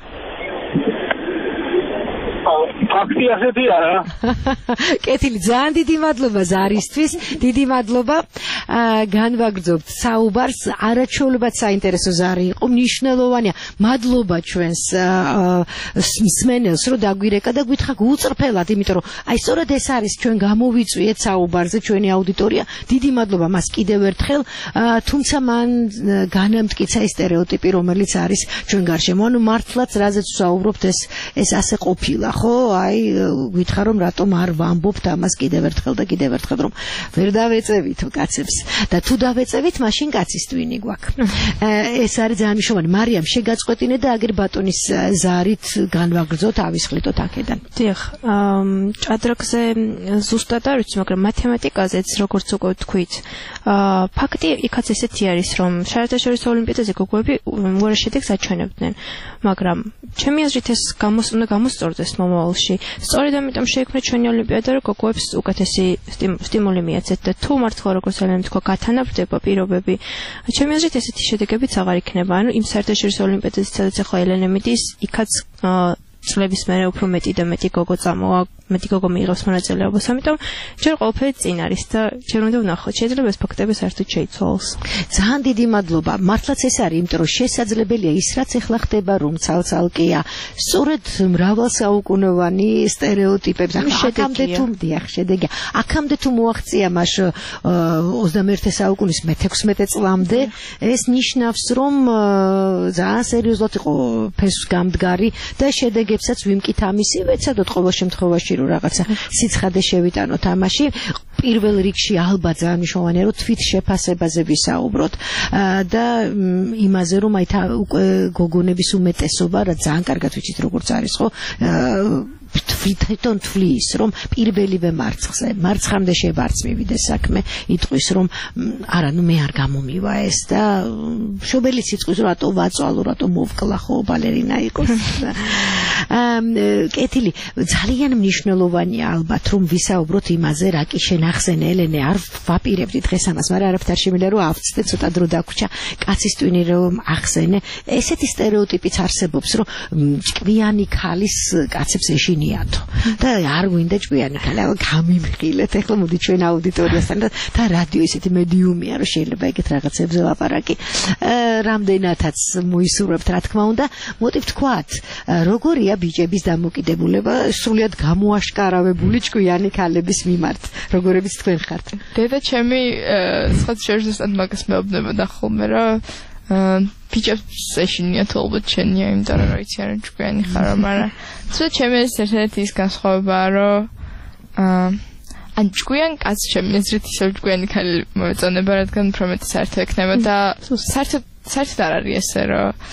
ფაქტი ასეთი არა. კეთილი, ძალიან დიდი მადლობა ზარისთვის, დიდი მადლობა. განვაგრძობთ საუბარს, არაჩვეულებად საინტერესო ზარი იყო, მნიშვნელოვანია. მადლობა ჩვენს მსმენელს, რომ დაგვირეკა და გვითხრა უწრფელად, იმიტომ რომ აი სწორედ ეს არის ჩვენ გამოვიწვიეთ საუბარზე ჩვენი აუდიტორია. დიდი მადლობა მას კიდევ ერთხელ, თუმცა მან განამტკიცა ეს სტერეოტიპი, რომელიც არის ჩვენ გარშემო. ანუ მართლაც რაზეც ვსაუბრობთ, ეს ასე ყოფილა, ხო? აი გვითხრა რომ რატომ არ ვამბობთ ამას კიდევ ერთხელ რომ ვერ დავეწევით კაცებს და თუ დავეწევით მაშინ კაცის ტვინი გვაქვს. ეს არის ძალიან მნიშვნელოვანი. მარიამ შეგაწყვეტინე და აგერ ბატონის ზარით განვაგრძოთ, ავისხლიტოთ აქედან. დიახ, ჭადრაკზე ზუსტად არ ვიცი, მაგრამ მათემატიკაზეც როგორც უკვე თქვით, ფაქტი იქაც ესეთი არის, რომ საერთაშორისო ოლიმპიადაზე გოგოები უარი შედეგს აჩვენებდნენ, მაგრამ ჩემი აზრით ეს უნდა გამოსწორდეს მომავალში. სწორედ ამიტომ შეიქმნა ჩვენი ოლიმპიადა, რომ გოგოებს უკეთესი სტიმული მიეცეთ და თუ მართლა როგორც ელენე თქვა, გათანაბრდება პირობები, ჩემი აზრით ესეთი შედეგებიც აღარ იქნება. ანუ იმ საერთაშორისო ოლიმპიადაზე, სადაც ახლა ელენე მიდის, იქაც წლების მერე უფრო მეტი და მეტი გოგო წამოვა, მეტი გოგო მიიღებს მონაწილეობას, ამიტომ ჯერ ყველაფერი წინ არის და ჯერ უნდა ვნახოთ, შეიძლება ეს ფაქტები საერთოდ შეიცვალოს. ძალიან დიდი მადლობა. მართლაც ეს არის, იმიტომ რომ შესაძლებელია ის რაც ახლა ხდება, რომ ცალ-ცალკეა, სწორედ მრავალსაუკუნოვანი სტერეოტიპებს აქამდე თუ მდიახ შედეგია. აქამდე თუ მოაღწია მას 21 საუკუნის მე-16 წლამდე, ეს ნიშნავს, რომ ძალიან სერიოზულად იყო ფესვგამდგარი და შედეგებსაც ვიმკით ამისი, ვეცადოთ ყოველ შემთხვევაში რომ რაღაცა სიცხადე შევიტანოთ ამაში. პირველ რიგში ალბათ ძალიან მნიშვნელოვანია რომ თვით შეფასებაზე ვისაუბროთ და იმაზე რომ აი გოგონების უმეტესობა რა ძალიან კარგად ვიცით როგორც არის ხო თვითონ თვლის რომ პირველივე მარცხამდე შევარც მივიდეს საქმე იტყვის რომ არა ნუ მე არ გამომივა ეს და მშობელი სიტყვის რატო ვაწვალო რატო მოვკლა ხო ბალერინა იყოს კეთილი ძალიან მნიშვნელოვანია ალბათ რომ ვისაუბროთ იმაზე რა კი შენახსენე ელენე არ ვაპირებდი დღეს ამას მაგრამ არაფერ შემიძლია რომ ავწდე ცოტა დრო დაგვრჩა კაცის ტვინი რომ ახსენე ესეთი სტერეოტიპიც არსებობს რომ ჭკვიანი ქალის კაცებს ეშინიათო და არ გვინდა ჭკვიანი ქალი გამიმხილეთ ეხლა მოდი ჩვენ აუდიტორიასთან და რადიო ესეთი მედიუმია რომ შეიძლება ეგეთ რაღაცებზე ლაპარაკი რამდენადაც მოისურვებთ რა თქმა უნდა მოდი ვთქვათ როგორია ბიჭების დამოკიდებულება სრულიად გამოაშკარავებული ჭკვიანი ქალების მიმართ როგორებიც თქვენ ხართ დედა ჩემი სხვა შეერთებად მაგას მეუბნება ხოლმე რა ბიჭებს ეშინიათ ალბათ შენია იმიტომ რომ რა იცი არა ჭკვიანი ხარო მაგრამ თუ ჩემი ერთ-ერთი ის განსხვავებაა რომ ან ჭკვიან კაცს ჩემი აზრით ისევ ჭკვიანი ქალი მოეწონება რადგან უფრო მეტი საერთო ექნება და საერთოდ არ არის ესე რომ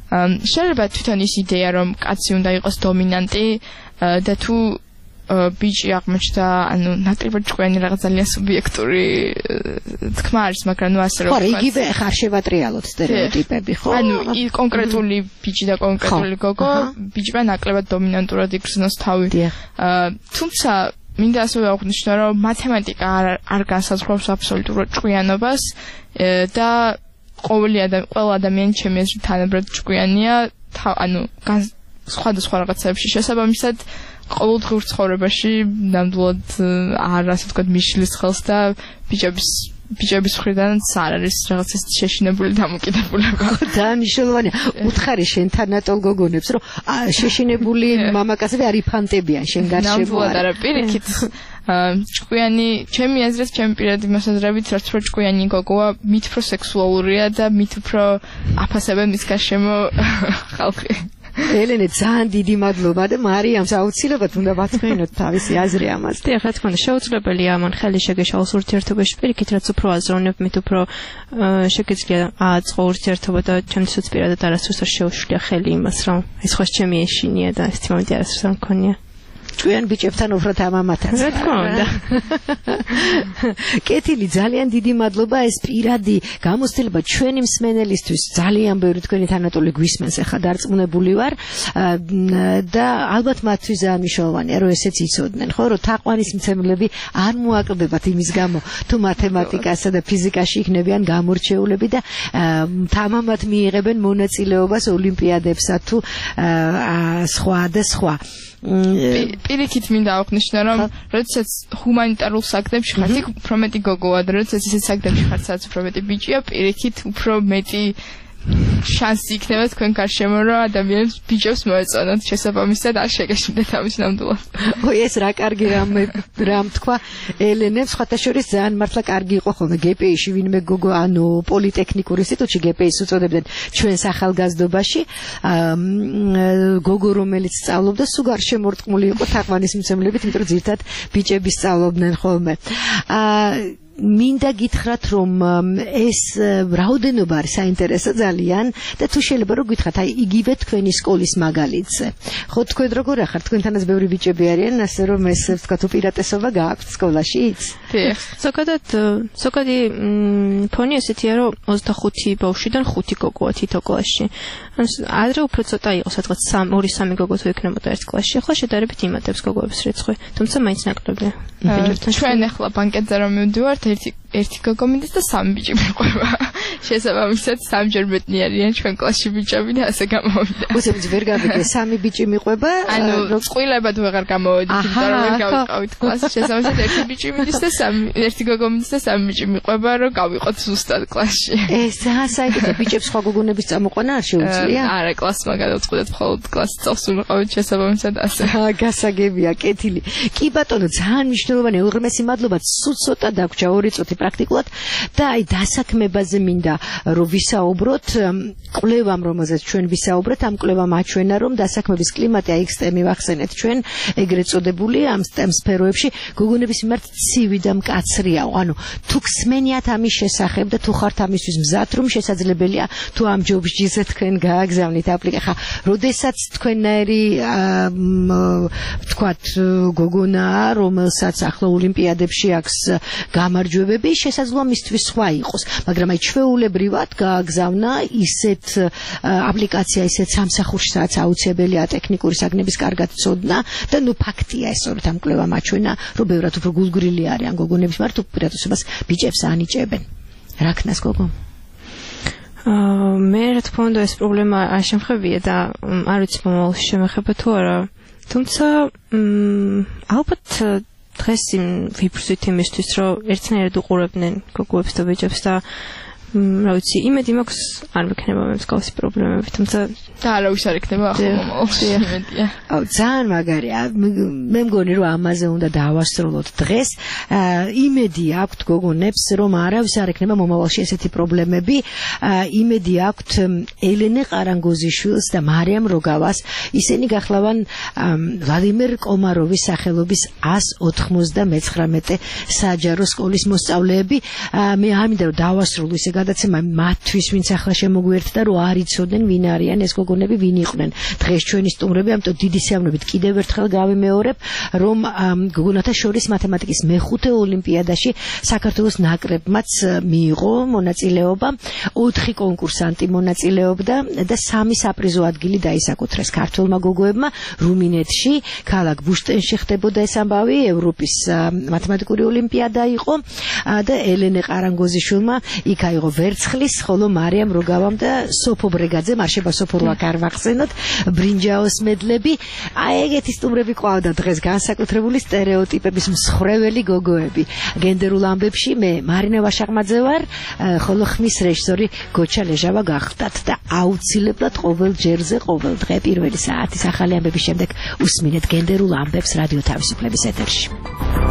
შეიძლება თვითონ ის იდეა რომ კაცი უნდა იყოს დომინანტი და თუ ბიჭი აღმოჩნდა ანუ ნაკლებად ჭკვიანი რაღაც ძალიან სუბიექტური თქმა არის მაგრამ ნუ ასე რომ ხო იგივე ხარ შევატრიალოთ სტერეოტიპები ხო ანუ კონკრეტული ბიჭი და კონკრეტული გოგო ბიჭმა ნაკლებად დომინანტურად იგრძნოს თავი თუმცა მინდა ასევე აღვნიშნო რომ მათემატიკა არ განსაზღვრავს აბსოლუტურად ჭკვიანობას და ყველა ადამიანი ჩემი აზრით თანაბრად ჭკვიანია ანუ სხვადასხვა რაღაცებში შესაბამისად ყოველდღიურ ცხოვრებაში ნამდვილად არ ასე ვთქვათ მიშლის ხელს და ბიჭების მხრიდან არ არის რაღაც ეს შეშინებული დამოკიდებულება. ძალიან მნიშვნელოვანია. უთხარი შენ თანატოლ გოგონებს რომ შეშინებული მამაკაცები არ იფანტებიან შენ გარშემო. ნამდვილად არა პირიქით. ჭკვიანი ჩემი აზრით ჩემი პირადი მოსაზრებით რაც უფრო ჭკვიანი გოგოა მით უფრო სექსუალურია და მით უფრო აფასებენ მის გარშემო ხალხი. ელენე ძალიან დიდი მადლობა და მარიამს აუცილებლად უნდა ვაცხენოთ თავისი აზრი ამაზე. დიახ, რა თქმა უნდა, შეუძლებელია ამან ხელი შეგეშალოს ურთიერთობაში პირიქით, რაც უფრო აზროვნებ, მით უფრო შეგეძლია ააწყო ურთიერთობა და ჩემთვის პირადად არასდროს არ შეუშლია ხელი იმას, რომ ეს ხო ჩემი ეშინია და ეს მომენტი არასდროს არ მქონია. ჭკვიან ბიჭებთან უფრო თამამათაც. რა თქმა უნდა. კეთილი, ძალიან დიდი მადლობა ეს პირადი გამოცდილება ჩვენი მსმენელისთვის. ძალიან ბევრი თქვენი თანატოლი გვისმენს ახლა დარწმუნებული ვარ და ალბათ მათთვის ძალიან მნიშვნელოვანია რომ ესეც იცოდნენ, ხო, რომ თაყვანისმცემლები არ მოაკლდებათ იმის გამო, თუ მათემატიკასა და ფიზიკაში იქნებიან გამორჩეულები და თამამად მიიღებენ მონაწილეობას ოლიმპიადებსა თუ სხვა და სხვა. პირიქით მინდა აღვნიშნო რომ როდესაც ჰუმანიტარულ საქმეებში ხართ იქ უფრო მეტი გოგოა და როდესაც ისეთ საქმეებში ხართ სადაც უფრო მეტი ბიჭია პირიქით უფრო მეტი შანსი იქნება თქვენ გარშემო რომ ადამიანებს ბიჭებს მოეწონათ შესაბამისად არ შეგეშინდეთ ამის ნამდვილად. ой ეს რა კარგი რამ თქვა ელენე სხვათა შორის ძალიან მართლა კარგი იყო ხოლმე გპ-ში ვინმე გოგო ანუ პოლიტექნიკურ ინსტიტუტში გპ-ს უწოდებდნენ ჩვენს ახალგაზრდობაში გოგო რომელიც სწავლობდა სულ გარშემორტყმული იყო თაყვანისმცემლებით იმიტომ რომ ძირთად ბიჭები სწავლობდნენ ხოლმე მინდა გითხრათ რომ ეს რაოდენობა არის საინტერესო ძალიან და თუ შეიძლება რომ გითხრათ აი იგივე თქვენი სკოლის მაგალითზე ხო თქვენ როგორ ახართ თქვენთანაც ბევრი ბიჭები არიან ასე რომ ეს ვთქვათ უპირატესობა გააქვთ სკოლაშიც ზოგადი ფონი ესეთია რომ 25 ბავშვიდან 5 გოგოა თითო კლასში ადრე უფრო ცოტა იყო სადღაც 2-3 გოგო თუ იქნებოდა ერთ კლასში ახლა შედარებით იმატებს გოგოების რიცხვი თუმცა მაინც ნაკლებია ჩვენ ახლა ბანკეტზე რომ მივდივართ ერთი გოგო მინდა და 3 ბიჭი მიყვება. შესაბამისად 3-ჯერ მეტნი არიან ჩვენ კლასში ბიჭები და ასე გამოვიდა. უსებიც ვერ გავიგე 3 ბიჭი მიყვება? ანუ წყვილებად ვეღარ გამოვედით, იმიტომ რომ ვერ გავიყავით კლასში. შესაბამისად ერთი ბიჭი მინდა და 1 გოგო მინდა და 3 ბიჭი მიყვება რომ გავიყოთ ზუსტად კლასში. ეს ძალიან საინტერესო ბიჭებს სხვა გოგონების წამოყვანა არ შეუძლია? არა, კლასმა გადავწყვეტეთ მხოლოდ კლასის წელს ვიყავით შესაბამისად ასე. გასაგებია, კეთილი. კი ბატონო, ძალიან მნიშვნელოვანია, უღრმესი მადლობა, სულ ცოტა დაგვრჩა 2 წუთი პრაქტიკულად და აი დასაქმებაზე მინდა რომ ვისაუბროთ კვლევამ რომელზეც ჩვენ ვისაუბრეთ ამ კვლევამ აჩვენა რომ დასაქმების კლიმატი აი XT-ი ვახსენეთ ჩვენ ეგრეთ წოდებული ამ სფეროებში გოგონების მიმართ ცივი და მკაცრიაო ანუ თუ ხსმენიათ ამის შესახებ და თუ ხართ ამისთვის მზად რომ შესაძლებელია თუ ამ ჯობსჯიზე თქვენ გააგზავნით აპლიკაცია როდესაც თქვენნაირი ვთქვათ გოგონა რომელსაც ახლა ოლიმპიადებში აქვს გამარჯვებები შესაძლოა მისთვის სხვა იყოს მაგრამ აი ჩვეულებრივად გააგზავნა ისეთ აპლიკაცია ისეთ სამსახურში სადაც აუცილებელია ტექნიკური საგნების კარგად ცოდნა და ნუ ფაქტია ეს რომ ამ კვლევამ აჩვენა რომ ბევრად უფრო გულგრილი არიან გოგონების მიმართ უპირატესობას ბიჭებს ანიჭებენ რა ქნას გოგო მე რა თქმა უნდა ეს პრობლემა არ შემხებია და არ ვიცი მომავალში შემეხება თუ არა თუმცა ალბათ დღეს ვიფრსვით იმისთვის რომ ერთნაირად უყურებდნენ გოგოებს და ბიჭებს და რა ვიცი იმედი მაქვს არ მექნება მე მსგავსი პრობლემები თუმცა და არავის არ ექნება ახლა მომავალში იმედია აუ ძალიან მაგარია მე მგონი რომ ამაზე უნდა დავასრულოთ დღეს იმედი აქვთ გოგონებს რომ არავის არ ექნება მომავალში ესეთი პრობლემები იმედი აქვთ ელენე ყარანგოზიშვილს და მარიამ როგავას ისინი გახლავან ვლადიმერ კომაროვის სახელობის 199 საჯარო სკოლის მოსწავლეები მე ამინდა რომ დავასრულო ისე გადაცემა მათთვის ვინც ახლა შემოგვიერთდა რომ არ იცოდნენ ვინ არიან ეს გოგონები ვინ იყვნენ დღეს ჩვენი სტუმრები ამიტომ დიდი სიამოვნებით კიდევ ერთხელ გავიმეორებ რომ გოგონათა შორის მათემატიკის მეხუთე ოლიმპიადაში საქართველოს ნაკრებმაც მიიღო მონაწილეობა 4 კონკურსანტი მონაწილეობდა და 3 საპრიზო ადგილი დაისაკუთრეს ქართველმა გოგოებმა რუმინეთში ქალაქ ბუშტენში ხდებოდა ეს ამბავი ევროპის მათემატიკური ოლიმპიადა იყო და ელენე ყარანგოზიშვილმა იქ აიღო ვერცხლის ხოლო მარიამ როგავამ და სოფო ბრეგაძემ არშება სოფო რო არ ვახსენოთ ბრინჯაოს მედლები აი ეგეთი სტუმრები ყავდა დღეს განსაკუთრებული სტერეოტიპების მსხრეველი გოგოები გენდერულ ამბებში მე მარინა ვაშაყმაძე ვარ ხოლო ხმის რეჟისორი გოჩა ლეჟავა გახდათ და აუცილებლად ყოველ ჯერზე ყოველ დღე პირველი საათის ახალი ამბების შემდეგ უსმინეთ გენდერულ ამბებს რადიო თავისუფლების ეთერში